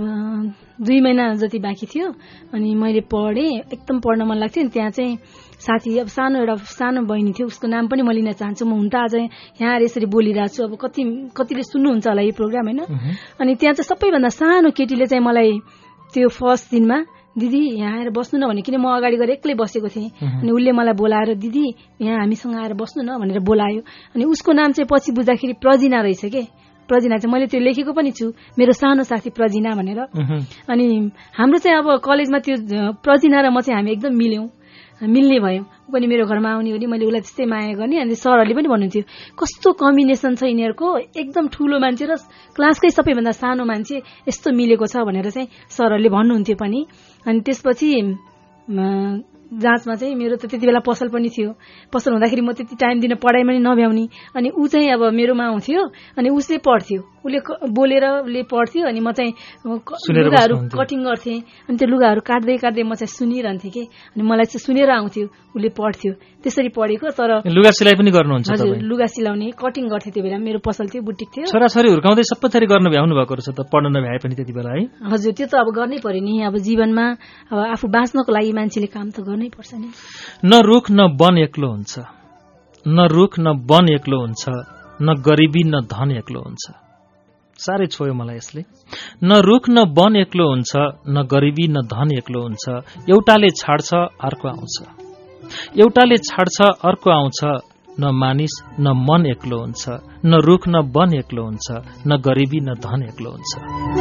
2 महिना जति बाँकी थियो। अनि मैले पढेँ, एकदम पढ्न मन लाग्थ्यो। अनि त्यहाँ चाहिँ साथी अब एउटा सानो बहिनी थियो, उसको नाम पनि म लिन चाहन्छु। म हुन त आज यहाँ यसरी बोलिरहेको छु, अब कतिले सुन्नुहुन्छ होला यो प्रोग्राम होइन। अनि त्यहाँ चाहिँ सबैभन्दा सानो केटीले चाहिँ मलाई त्यो फर्स्ट दिनमा दिदी यहाँ आएर बस्नु न भने, किन म अगाडि गएर एक्लै बसेको थिएँ। अनि उसले मलाई बोलाएर दिदी यहाँ हामीसँग आएर बस्नु न भनेर बोलायो। अनि उसको नाम चाहिँ पछि बुझ्दाखेरि प्रजिना रहेछ के, प्रजिना चाहिँ मैले त्यो लेखेको पनि छु, मेरो सानो साथी प्रजिना भनेर। अनि हाम्रो चाहिँ अब कलेजमा त्यो प्रजिना र म चाहिँ हामी एकदम मिल्ने भयो। पनि मेरो घरमा आउने भने मैले उसलाई त्यस्तै माया गर्ने। अनि सरहरूले पनि भन्नुहुन्थ्यो कस्तो कम्बिनेसन छ यिनीहरूको, एकदम ठुलो मान्छे र क्लासकै सबैभन्दा सानो मान्छे यस्तो मिलेको छ भनेर चाहिँ सरहरूले भन्नुहुन्थ्यो पनि। अनि त्यसपछि जाँचमा चाहिँ मेरो त त्यति बेला पसल पनि थियो। पसल हुँदाखेरि म त्यति टाइम दिन पढाइमा नि नभ्याउने। अनि ऊ चाहिँ अब मेरोमा आउँथ्यो अनि उसले पढ्थ्यो, उसले बोलेर उसले पढ्थ्यो। अनि म चाहिँ लुगाहरू कटिङ गर्थेँ। अनि त्यो लुगाहरू काट्दै काट्दै म चाहिँ सुनिरहन्थेँ कि। अनि मलाई चाहिँ सुनेर आउँथ्यो, उसले पढ्थ्यो, त्यसरी पढेको। तर लुगा सिलाइ पनि गर्नुहुन्छ? हजुर, लुगा सिलाउने कटिङ गर्थेँ त्यो बेला। मेरो पसल थियो, बुटिक थियो। छोराछोरी हुर्काउँदै सबै थरी गर्न भ्याउनु भएको रहेछ त, पढ्न नभ्याए पनि त्यति बेला है? हजुर, त्यो त अब गर्नै पर्यो नि। अब जीवनमा अब आफू बाँच्नको लागि मान्छेले काम त गर्नै पर्छ नि। न रुख न वन एक्लो हुन्छ, न रुख न वन एक्लो हुन्छ, न गरिबी न धन एक्लो हुन्छ। साह्रै छोयो मलाई यसले। न रुख न वन एक्लो हुन्छ, न गरिबी न धन एक्लो हुन्छ, एउटाले छाड्छ अर्को आउँछ। एउटाले छाड्छ अर्को आउँछ, न मानिस न मन एक्लो हुन्छ, न रुख न वन एक्लो हुन्छ, न गरिबी न धन एक्लो हुन्छ।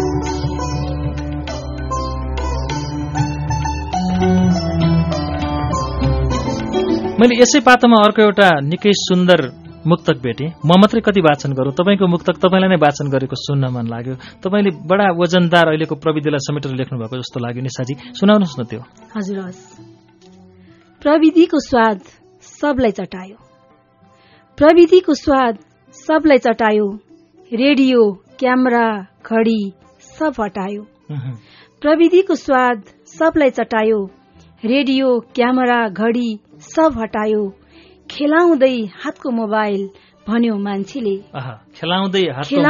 मैले यसै पातामा अर्को एउटा निकै सुन्दर मुक्तक भेटेँ। म मात्रै कति वाचन गरौँ, तपाईँको मुक्तक तपाईँलाई नै वाचन गरेको सुन्न मन लाग्यो। तपाईँले बडा वजनदार अहिलेको प्रविधिलाई समेटेर लेख्नुभएको जस्तो लाग्यो निशाजी, सुनाउनुहोस् न त्यो। हजुर हस्। प्रविधिको स्वाद सबलाई चटायो, प्रविधिको स्वाद सबलाई चटायो, रेडियो क्यामेरा घडी सब हटायो। प्रविधिको स्वाद सबलाई चटायो, रेडियो क्यामेरा घडी सब हटायो, खेलाउँदै हातको मोबाइल भन्यो मान्छेले। खेलाउँदै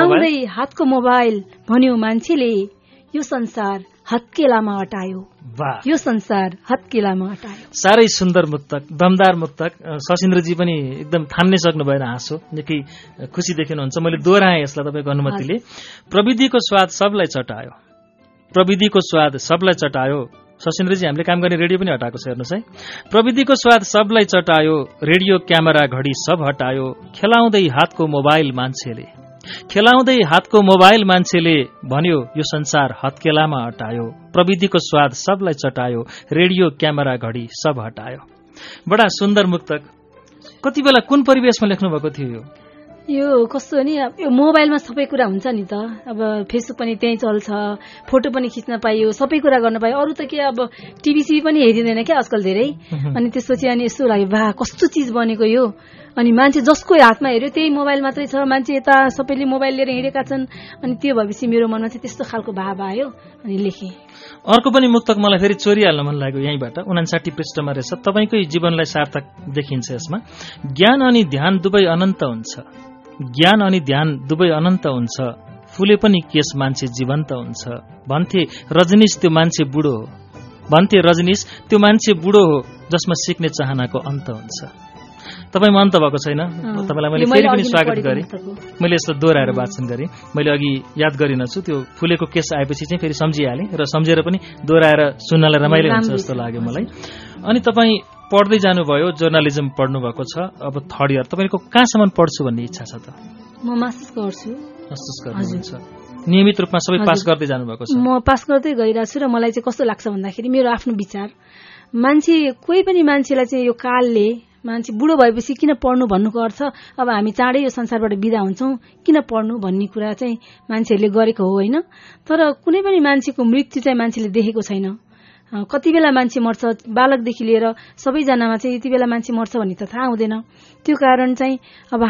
हातको मोबाइल भन्यो मान्छेले, यो संसार हत्केलामा हटायो, यो संसार हत्केलामा हटायो। साह्रै सुन्दर मुक्तक, दमदार मुक्तक। शशीन्द्रजी पनि एकदम थाम्नै सक्नु भएन हाँसो, निकै खुसी देखिनुहुन्छ। मैले दोहोऱ्याएँ यसलाई तपाईँको अनुमतिले। प्रविधिको स्वाद सबलाई चटायो, प्रविधिको स्वाद सबलाई चटायो। शशीन्द्रजी, हामीले काम गर्ने रेडियो पनि हटाएको छ, हेर्नुहोस् है। प्रविधिको स्वाद सबलाई चटायो, रेडियो क्यामेरा घडी सब हटायो, खेलाउँदै हातको मोबाइल मान्छेले, खेलाउँदै हातको मोबाइल मान्छेले भन्यो यो संसार हत्केलामा हटायो। प्रविधिको स्वाद सबलाई चटायो, रेडियो क्यामेरा घडी सब हटायो। बडा सुन्दर मुक्तक। कति बेला कुन परिवेशमा लेख्नु भएको थियो यो? कस्तो नि, यो मोबाइलमा सबै कुरा हुन्छ नि त। अब फेसबुक पनि त्यहीँ चल्छ, फोटो पनि खिच्न पाइयो, सबै कुरा गर्न पाइयो। अरू त के, अब टिभी सिभी पनि हेरिँदैन क्या आजकल धेरै। अनि त्यसपछि अनि यस्तो लाग्यो, बा कस्तो चिज बनेको यो। अनि मान्छे जसको हातमा हेऱ्यो त्यही मोबाइल मात्रै छ, मान्छे यता सबैले मोबाइल लिएर हिँडेका छन्। अनि त्यो भएपछि मेरो मनमा चाहिँ त्यस्तो खालको भाव आयो, अनि लेखेँ। अर्को पनि मुक्तक मलाई फेरि चोरिहाल्न मन लाग्यो यहीँबाट। 59 पृष्ठमा रहेछ। तपाईँकै जीवनलाई सार्थक देखिन्छ यसमा। ज्ञान अनि ध्यान दुवै अनन्त हुन्छ, ज्ञान अनि ध्यान दुवै अनन्त हुन्छ, फुले पनि केस मान्छे जीवन्त हुन्छ, भन्थे रजनीश त्यो मान्छे बुढो हो, भन्थे रजनीश त्यो मान्छे बुढो हो, जसमा सिक्ने चाहनाको अन्त हुन्छ। तपाईँमा अन्त भएको छैन, तपाईँलाई मैले फेरि पनि स्वागत गरेँ। मैले यसलाई दोहोऱ्याएर वाचन गरेँ। मैले अघि याद गरिनछु, त्यो फुलेको केस आएपछि चाहिँ फेरि सम्झिहालेँ र सम्झेर पनि दोहोऱ्याएर सुन्नलाई रमाइलो हुन्छ जस्तो लाग्यो मलाई। अनि तपाईँ पढ्दै जानुभयो, जर्नलिजम पढ्नु भएको छ, अब 3rd इयर। तपाईँको कहाँसम्म पढ्छु भन्ने इच्छा छ त? म मास्टर्स गर्छु। मास्टर्स गर्नुहुन्छ? नियमित रूपमा सबै पास गर्दै जानुभएको छ? म पास गर्दै गइरहेको छु। र मलाई चाहिँ कस्तो लाग्छ भन्दाखेरि, मेरो आफ्नो विचार, मान्छे कोही पनि मान्छेलाई चाहिँ यो कालले, मान्छे बुढो भएपछि किन पढ्नु भन्नुको अर्थ अब हामी चाँडै यो संसारबाट बिदा हुन्छौँ, किन पढ्नु भन्ने कुरा चाहिँ मान्छेहरूले गरेको हो होइन। तर कुनै पनि मान्छेको मृत्यु चाहिँ मान्छेले देखेको छैन। कति बेला मान्छे मर्छ, बालकदेखि लिएर सबैजनामा चाहिँ यति बेला मान्छे मर्छ भन्ने त थाहा हुँदैन। त्यो कारण चाहिँ अब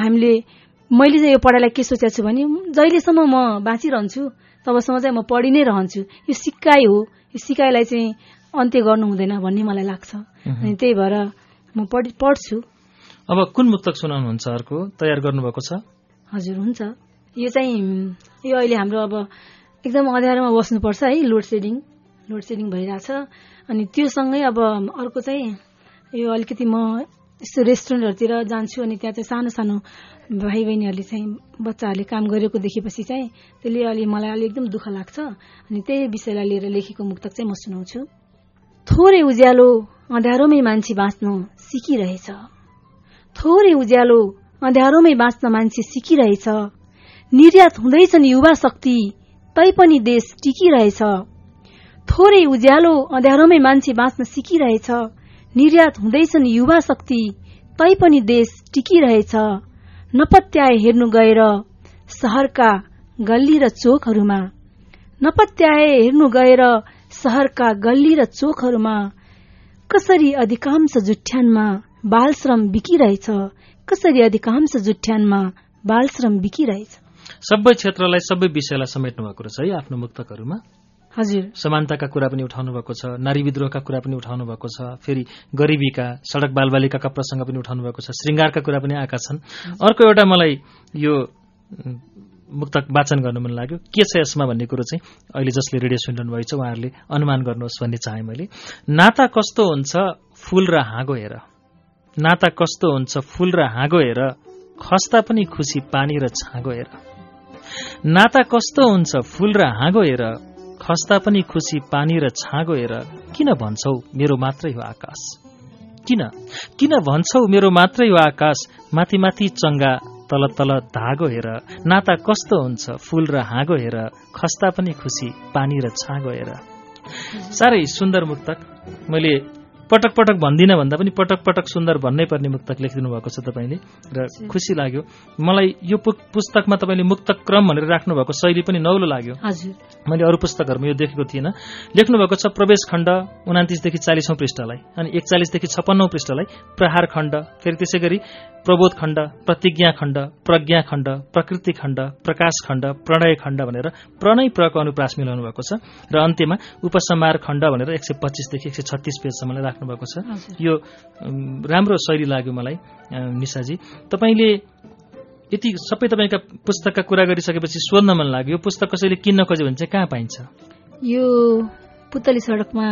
मैले चाहिँ यो पढाइलाई के सोचेको छु भने, जहिलेसम्म म बाँचिरहन्छु तबसम्म चाहिँ म पढि नै रहन्छु। यो सिकाइ हो, यो सिकाइलाई चाहिँ अन्त्य गर्नु हुँदैन भन्ने मलाई लाग्छ। अनि त्यही भएर म पढ्छु। अब कुन मुक्तक सुनाउनुहुन्छ अर्को? तयार गर्नुभएको छ? हजुर हुन्छ। यो चाहिँ यो अहिले हाम्रो अब एकदम अँध्यारोमा बस्नुपर्छ है, लोड सेडिङ भइरहेछ। अनि त्योसँगै अब अर्को चाहिँ यो अलिकति म यस्तो रेस्टुरेन्टहरूतिर जान्छु, अनि त्यहाँ चाहिँ सानो सानो भाइ बहिनीहरूले चाहिँ बच्चाहरूले काम गरेको देखेपछि चाहिँ त्यसले मलाई अलि एकदम दुःख लाग्छ। अनि त्यही विषयलाई लिएर लेखेको मुक्तक चाहिँ म सुनाउँछु। थोरै उज्यालो अँध्यारोमै मान्छे बाँच्न सिकिरहेछ, थोरै उज्यालो अँध्यारोमै बाँच्न मान्छे सिकिरहेछ, निर्यात हुँदैछन् युवा शक्ति तैपनि देश टिकिरहेछ। थोरै उज्यालो अँध्यारोमै मान्छे बाँच्न सिकिरहेछ, निर्यात हुँदैछन् युवा शक्ति तैपनि देश टिकिरहेछ। नपत्याए हेर्नु गएर शहरका गल्ली र चोकहरूमा, नपत्याए हेर्नु गएर शहरका गल्ली र चोकहरूमा, कसरी अधिकांश जुठ्यानमा बालश्रम बिकिरहेछ, कसरी अधिकांश जुठ्यानमा बालश्रम बिकिरहेछ। सबै क्षेत्रलाई, सबै विषयलाई समेट्नु भएको रहेछ है आफ्नो मुक्तकहरूमा। हजुर, समानताका कुरा पनि उठाउनु भएको छ, नारी विद्रोहका कुरा पनि उठाउनु भएको छ, फेरि गरिबीका, सडक बालबालिकाका प्रसंग पनि उठाउनु भएको छ, श्रृंगारका कुरा पनि आएका छन्। अर्को एउटा मलाई यो मुक्तक वाचन गर्नु मन लाग्यो। के छ यसमा भन्ने कुरो चाहिँ अहिले जसले रेडियो सुनिरहनु भएको छ उहाँहरूले अनुमान गर्नुहोस् भन्ने चाहे मैले। नाता कस्तो हुन्छ फूल र हाँगो हेर, नाता कस्तो हुन्छ फूल र हाँगो हेर, खस्ता पनि खुसी पानी र छाँगो हेर। नाता कस्तो हुन्छ फूल र हाँगो हेर, खस्ता पनि खुसी पानी र छाँगो हेर। किन भन्छौ मेरो मात्रै हो आकाश, किन भन्छौ मेरो मात्रै हो आकाश, माथि माथि चङ्गा तल तल धागो हेर। नाता कस्तो हुन्छ फूल र हाँगो हेर, खस्ता पनि खुसी पानी र छाँगो हेर। साह्रै सुन्दर मुक्तक। मैले पटक पटक भन्दिनँ भन्दा पनि पटक पटक सुन्दर भन्नै पर्ने मुक्तक लेखिदिनु भएको छ तपाईँले, र खुसी लाग्यो मलाई। यो पुस्तकमा तपाईँले मुक्तक क्रम भनेर राख्नु भएको शैली पनि नौलो लाग्यो। मैले अरू पुस्तकहरूमा यो देखेको थिइनँ। लेख्नु भएको छ प्रवेश खण्ड 29 देखि 40औं पृष्ठलाई, अनि 41 देखि 56औं पृष्ठलाई प्रहार खण्ड, फेरि त्यसै गरी प्रबोध खण्ड, प्रतिज्ञा खण्ड, प्रज्ञा खण्ड, प्रकृति खण्ड, प्रकाश खण्ड, प्रणय खण्ड भनेर प्रणय प्रको अनुप्रास मिलाउनु भएको छ, र अन्त्यमा उपसंहार खण्ड भनेर 125 देखि 136 पेजसम्मलाई राख्नु भएको छ। यो राम्रो शैली लाग्यो मलाई निशाजी। तपाईँले यति सबै तपाईँका पुस्तकका कुरा गरिसकेपछि सोध्न मन लाग्यो, यो पुस्तक कसैले किन्न खोज्यो भने चाहिँ कहाँ पाइन्छ? यो पुतली सडकमा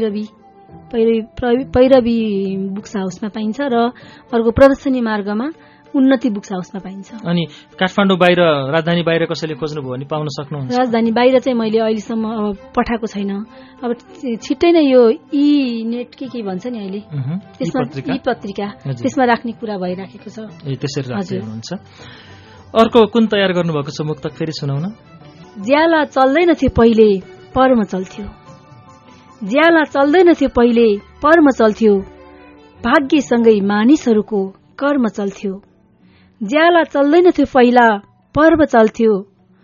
पैरवी बुक्स हाउसमा पाइन्छ, र अर्को प्रदर्शनी मार्गमा उन्नति बुक्स हाउसमा पाइन्छ। अनि काठमाडौँ बाहिर, राजधानी बाहिर कसैले खोज्नुभयो भने पाउन सक्नुहुन्छ? राजधानी बाहिर चाहिँ मैले अहिलेसम्म अब पठाएको छैन। अब छिट्टै नै यो नेट के भन्छ नि अहिले, त्यसमा पत्रिका त्यसमा राख्ने कुरा भइराखेको छ। त्यसरी राख्नुहुन्छ। अर्को कुन तयार गर्नुभएको छ मुक्तक फेरि सुनाउन? ज्याला चल्दैन थियो पहिले पर्म चल्थ्यो, ज्याला चल्दैन थियो पहिले पर्म चल्थ्यो, भाग्यसँगै मानिसहरूको कर्म चल्थ्यो। ज्याला चल्दैन थियो पहिला पर्व चल्थ्यो,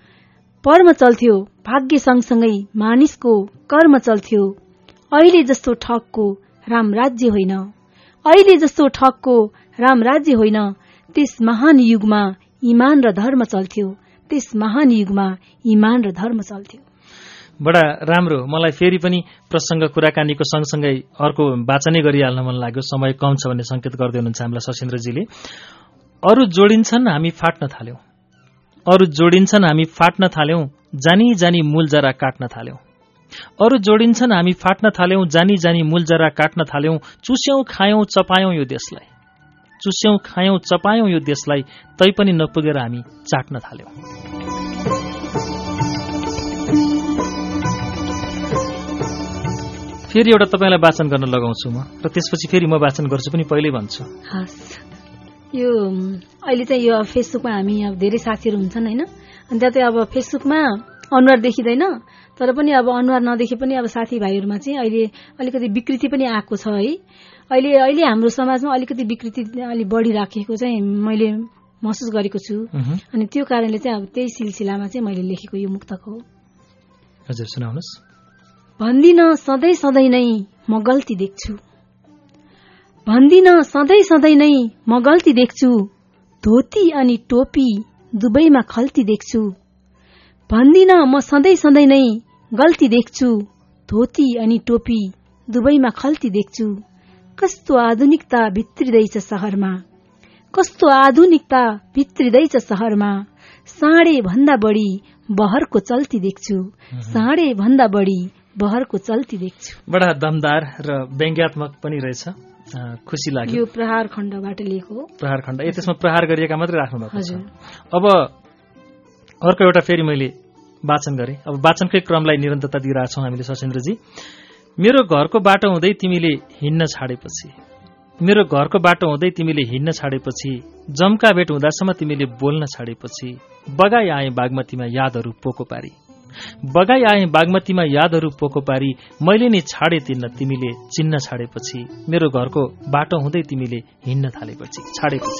भाग्य सँगसँगै मानिसको कर्म चल्थ्यो। अहिले जस्तो ठगको राम राज्य होइन, अहिले जस्तो ठगको राम राज्य होइन, त्यस महान युगमा इमान र धर्म चल्थ्यो, त्यस महान युगमा इमान र धर्म चल्थ्यो। बडा राम्रो। मलाई फेरि पनि प्रसंग कुराकानीको सँगसँगै अर्को वाचनै गरिहाल्न मन लाग्यो, समय कम छ भन्ने संकेत गर्दै हुनुहुन्छ हामीलाई सशेन्द्रजीले। अरू जोडिन्छन् हामी फाट्न थाल्यौं, अरू जोडिन्छन् हामी फाट्न थाल्यौं, जानी जानी मूल जरा काट्न थाल्यौं। अरू जोडिन्छन् हामी फाट्न थाल्यौं, जानी जानी मूल जरा काट्न थाल्यौं। चुस्यौं खायौं चपायौं यो देशलाई, चुस्यौं खायौं चपायौं यो देशलाई, तैपनि नपुगेर हामी चाट्न थाल्यौं। फेरि एउटा तपाईलाई वाचन गर्न लगाउँछु म, र त्यसपछि फेरि म वाचन गर्छु पनि, पहिल्यै भन्छु। यो अहिले चाहिँ यो फेसबुकमा हामी अब धेरै साथीहरू हुन्छन् होइन, अनि त्यहाँ चाहिँ अब फेसबुकमा अनुहार देखिँदैन, तर पनि अब अनुहार नदेखे पनि अब साथीभाइहरूमा चाहिँ अहिले अलिकति विकृति पनि आएको छ है। अहिले हाम्रो समाजमा अलिकति विकृति अलि बढिराखेको चाहिँ मैले महसुस गरेको छु, अनि त्यो कारणले चाहिँ अब त्यही सिलसिलामा चाहिँ मैले लेखेको यो मुक्तक हो। हजुर सुनाउनुहोस्। भन्दिन सधैँ सधैँ नै म गल्ती देख्छु, भन्दिन सधैँ सधैँ नै म गल्ती देख्छु, धोती अनि टोपी दुवैमा खल्ती देख्छु। भन्दिन म सधैँ सधैँ नै गल्ती देख्छु, धोती अनि टोपी दुवैमा खल्ती देख्छु। कस्तो आधुनिकता भित्रिँदैछ शहरमा, कस्तो आधुनिकता भित्रिँदैछ शहरमा, साँडे भन्दा बढी बहरको चल्ती देख्छु, साँडे भन्दा बढी बहरको चल्ती देख्छु। बडा दमदार र व्यङ्ग्यात्मक पनि रहेछ, खुसी लाग्यो। यो प्रहार खण्डबाट लिएको हो। प्रहार खण्ड, त्यसमा प्रहार गरिएका मात्रै राख्नु भएको छ। अब अर्को एउटा फेरि मैले वाचन गरेँ। अब वाचनकै क्रमलाई निरन्तरता दिइरहेछौँ हामीले सशेन्द्रजी। मेरो घरको बाटो हुँदै तिमीले हिँड्न छाडेपछि, मेरो घरको बाटो हुँदै तिमीले हिँड्न छाडेपछि, जम्का भेट हुँदासम्म तिमीले बोल्न छाडेपछि, बगाई आए बागमतीमा यादहरू पोको पारी, बगाई आए बागमतीमा यादहरू पोको पारी, मैले नै छाडे तिन्न तिमीले चिन्न छाडेपछि, मेरो घरको बाटो हुँदै तिमीले हिँड्न थालेपछि, छाडेपछि।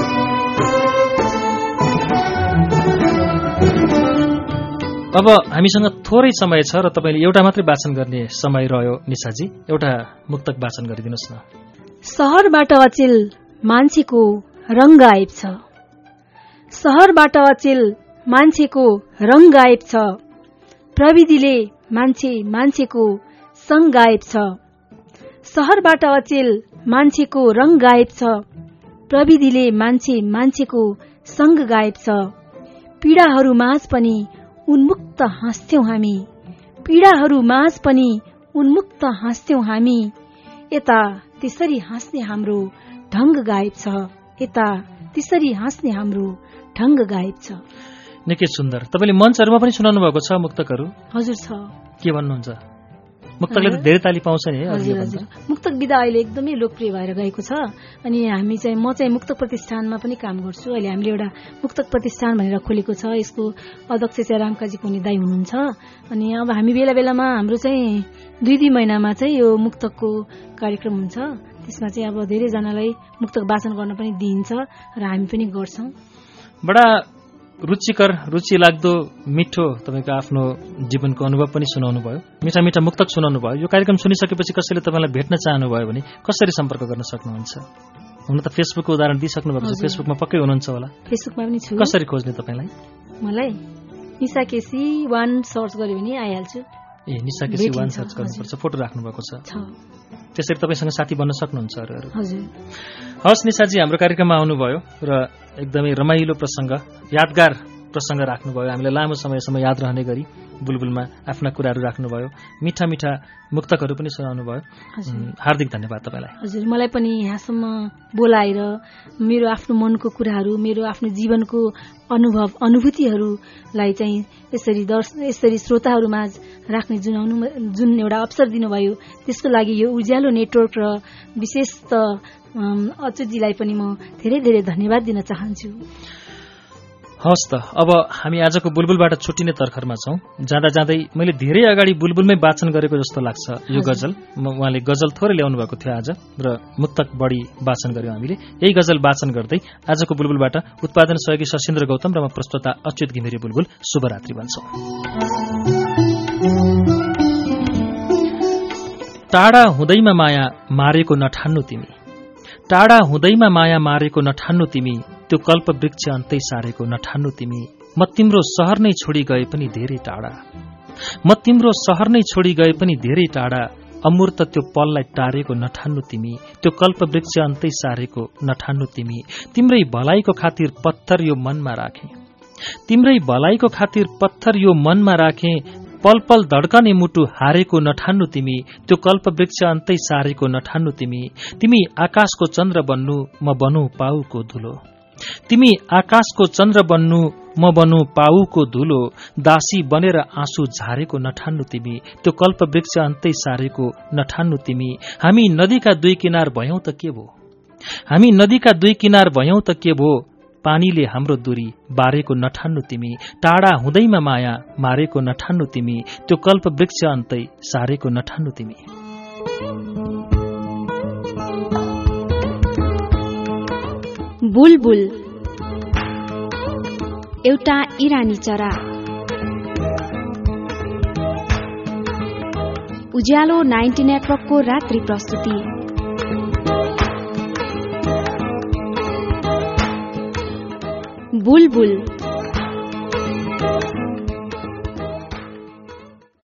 अब हामीसँग थोरै समय छ र तपाईले एउटा मात्रै वाचन गर्ने समय रह्यो निशाजी, एउटा मुक्तक वाचन गरिदिनुहोस् न। शहरबाट अचेल मान्छेको रङ गायब छ, शहरबाट अचेल मान्छेको रङ गायब छ, प्रविधिले मान्छेको सङ्ग गायब छ। शहरबाट अचेल मान्छेको रङ गायब छ, प्रविधिले मान्छेको सङ्ग गायब छ। पीडाहरू माझ पनि उन्मुक्त हाँस्थ्यौं हामी, पीडाहरू माझ पनि उन्मुक्त हाँस्थ्यौं हामी, यता त्यसरी हाँस्ने हाम्रो ढङ्ग गायब छ, यता त्यसरी हाँस्ने हाम्रो ढङ्ग गायब छ। निकै सुन्दर। तपाईले मञ्चहरुमा पनि सुनाउनु भएको छ मुक्तकहरू? हजुर छ। के भन्नुहुन्छ? मुक्तकले त धेरै ताली पाउँछ नि है? हजुर हजुर। मुक्तक विधा अहिले एकदमै लोकप्रिय भएर गएको छ। अनि म चाहिँ मुक्तक प्रतिष्ठानमा पनि काम गर्छु। अहिले हामीले एउटा मुक्तक प्रतिष्ठान भनेर खोलेको छ। यसको अध्यक्ष चाहिँ रामकाजी कोनी दाई हुनुहुन्छ। अनि अब हामी बेला बेलामा हाम्रो चाहिँ 2-2 महिनामा चाहिँ यो मुक्तकको कार्यक्रम हुन्छ। त्यसमा चाहिँ अब धेरैजनालाई मुक्तक वाचन गर्न पनि दिइन्छ र हामी पनि गर्छौं। बडा रुचिकर, रुचि लाग्दो, मिठो तपाईको आफ्नो जीवनको अनुभव पनि सुनाउनु भयो। मिठा मिठा मुक्तक सुनाउनु भयो। यो कार्यक्रम सुनिसकेपछि कसैले तपाईलाई भेट्न चाहनुभयो भने कसरी सम्पर्क गर्न सक्नुहुन्छ? हुन त फेसबुकको उदाहरण दिइसक्नु भएको छ। फेसबुकमा पक्कै हुनुहुन्छ होला? फेसबुकमा पनि छु। कसरी खोज्ने तपाईलाई? मलाई निशा केसी 1 सर्च गर्यो भने आइहाल्छु। ए, निशा केसी 1 सर्च गर्नुपर्छ। फोटो राख्नु भएको छ। त्यसरी तपाईसँग साथी बन्न सक्नुहुन्छ अरूहरू? हजुर। हस् निशाजी, हाम्रो कार्यक्रममा आउनुभयो र एकदमै रमाइलो प्रसंग, यादगार प्रसंग राख्नुभयो। हामीलाई लामो समयसम्म याद रहने गरी बुलबुलमा आफ्ना कुराहरू राख्नुभयो। मिठा मिठा मुक्तकहरू पनि सुनाउनु भयो। हार्दिक धन्यवाद तपाईलाई। हजुर, मलाई पनि यहाँसम्म बोलाएर मेरो आफ्नो मनको कुराहरू, मेरो आफ्नो जीवनको अनुभव अनुभूतिहरूलाई चाहिँ यसरी श्रोताहरूमाझ राख्ने जुन एउटा अवसर दिनुभयो, त्यसको लागि यो उज्यालो नेटवर्क र विशेष त अच्युतजीलाई पनि म धेरै धेरै धन्यवाद दिन चाहन्छु। हस् त, अब हामी आजको बुलबुलबाट छुट्टिने तर्खरमा छौं। जाँदा जाँदै मैले धेरै अगाडि बुलबुलमै वाचन गरेको जस्तो लाग्छ यो गजल। उहाँले गजल थोरै ल्याउनु भएको थियो आज र मुक्तक बढी वाचन गर्यौं हामीले। यही गजल वाचन गर्दै आजको बुलबुलबाट उत्पादन सहयोगी सशिन्द्र गौतम र म प्रस्तोता अच्युत घिमिरे बुलबुल शुभरात्रि भन्छौं। टाढा हुँदैमा माया मारेको नठान्नु तिमी, टाढा हुँदैमा माया मारेको नठान्नु तिमी, त्यो कल्प वृक्ष अन्तै सारेको नठान्नु तिमी। म तिम्रो शहर नै छोडी गए पनि धेरै टाढा, म तिम्रो शहर नै छोडी गए पनि धेरै टाढा, अमूर्त त्यो पललाई टारेको नठान्नु तिमी, त्यो कल्प वृक्ष अन्तै सारेको नठान्नु तिमी। तिम्रै भलाइको खातिर पत्थर यो मनमा राखे, तिम्रै भलाइको खातिर पत्थर यो मनमा राखे, पल पल धड्कने मुटु हारेको नठान्नु तिमी, त्यो कल्प वृक्ष अन्तै सारेको नठान्नु तिमी। तिमी आकाशको चन्द्र बन्नु, म बनू पाउको धुलो, तिमी आकाशको चन्द्र बन्नु, म बनू पाउको धुलो, दासी बनेर आँसु झारेको नठान्नु तिमी, त्यो कल्प वृक्ष अन्तै सारेको नठान्नु तिमी। हामी नदीका 2 किनार भयौं त के भो, हामी नदीका 2 किनार भयौं त के भो, पानीले हाम्रो दूरी बारेको नठान्नु तिमी। टाढा हुँदैमा माया मारेको नठान्नु तिमी, त्यो कल्प वृक्ष अन्तै सारेको नठान्नु तिमी। बुलबुल एउटा इरानी चरा। उज्यालो 90 नेटवर्कको रात्रि प्रस्तुति। बुलबुल।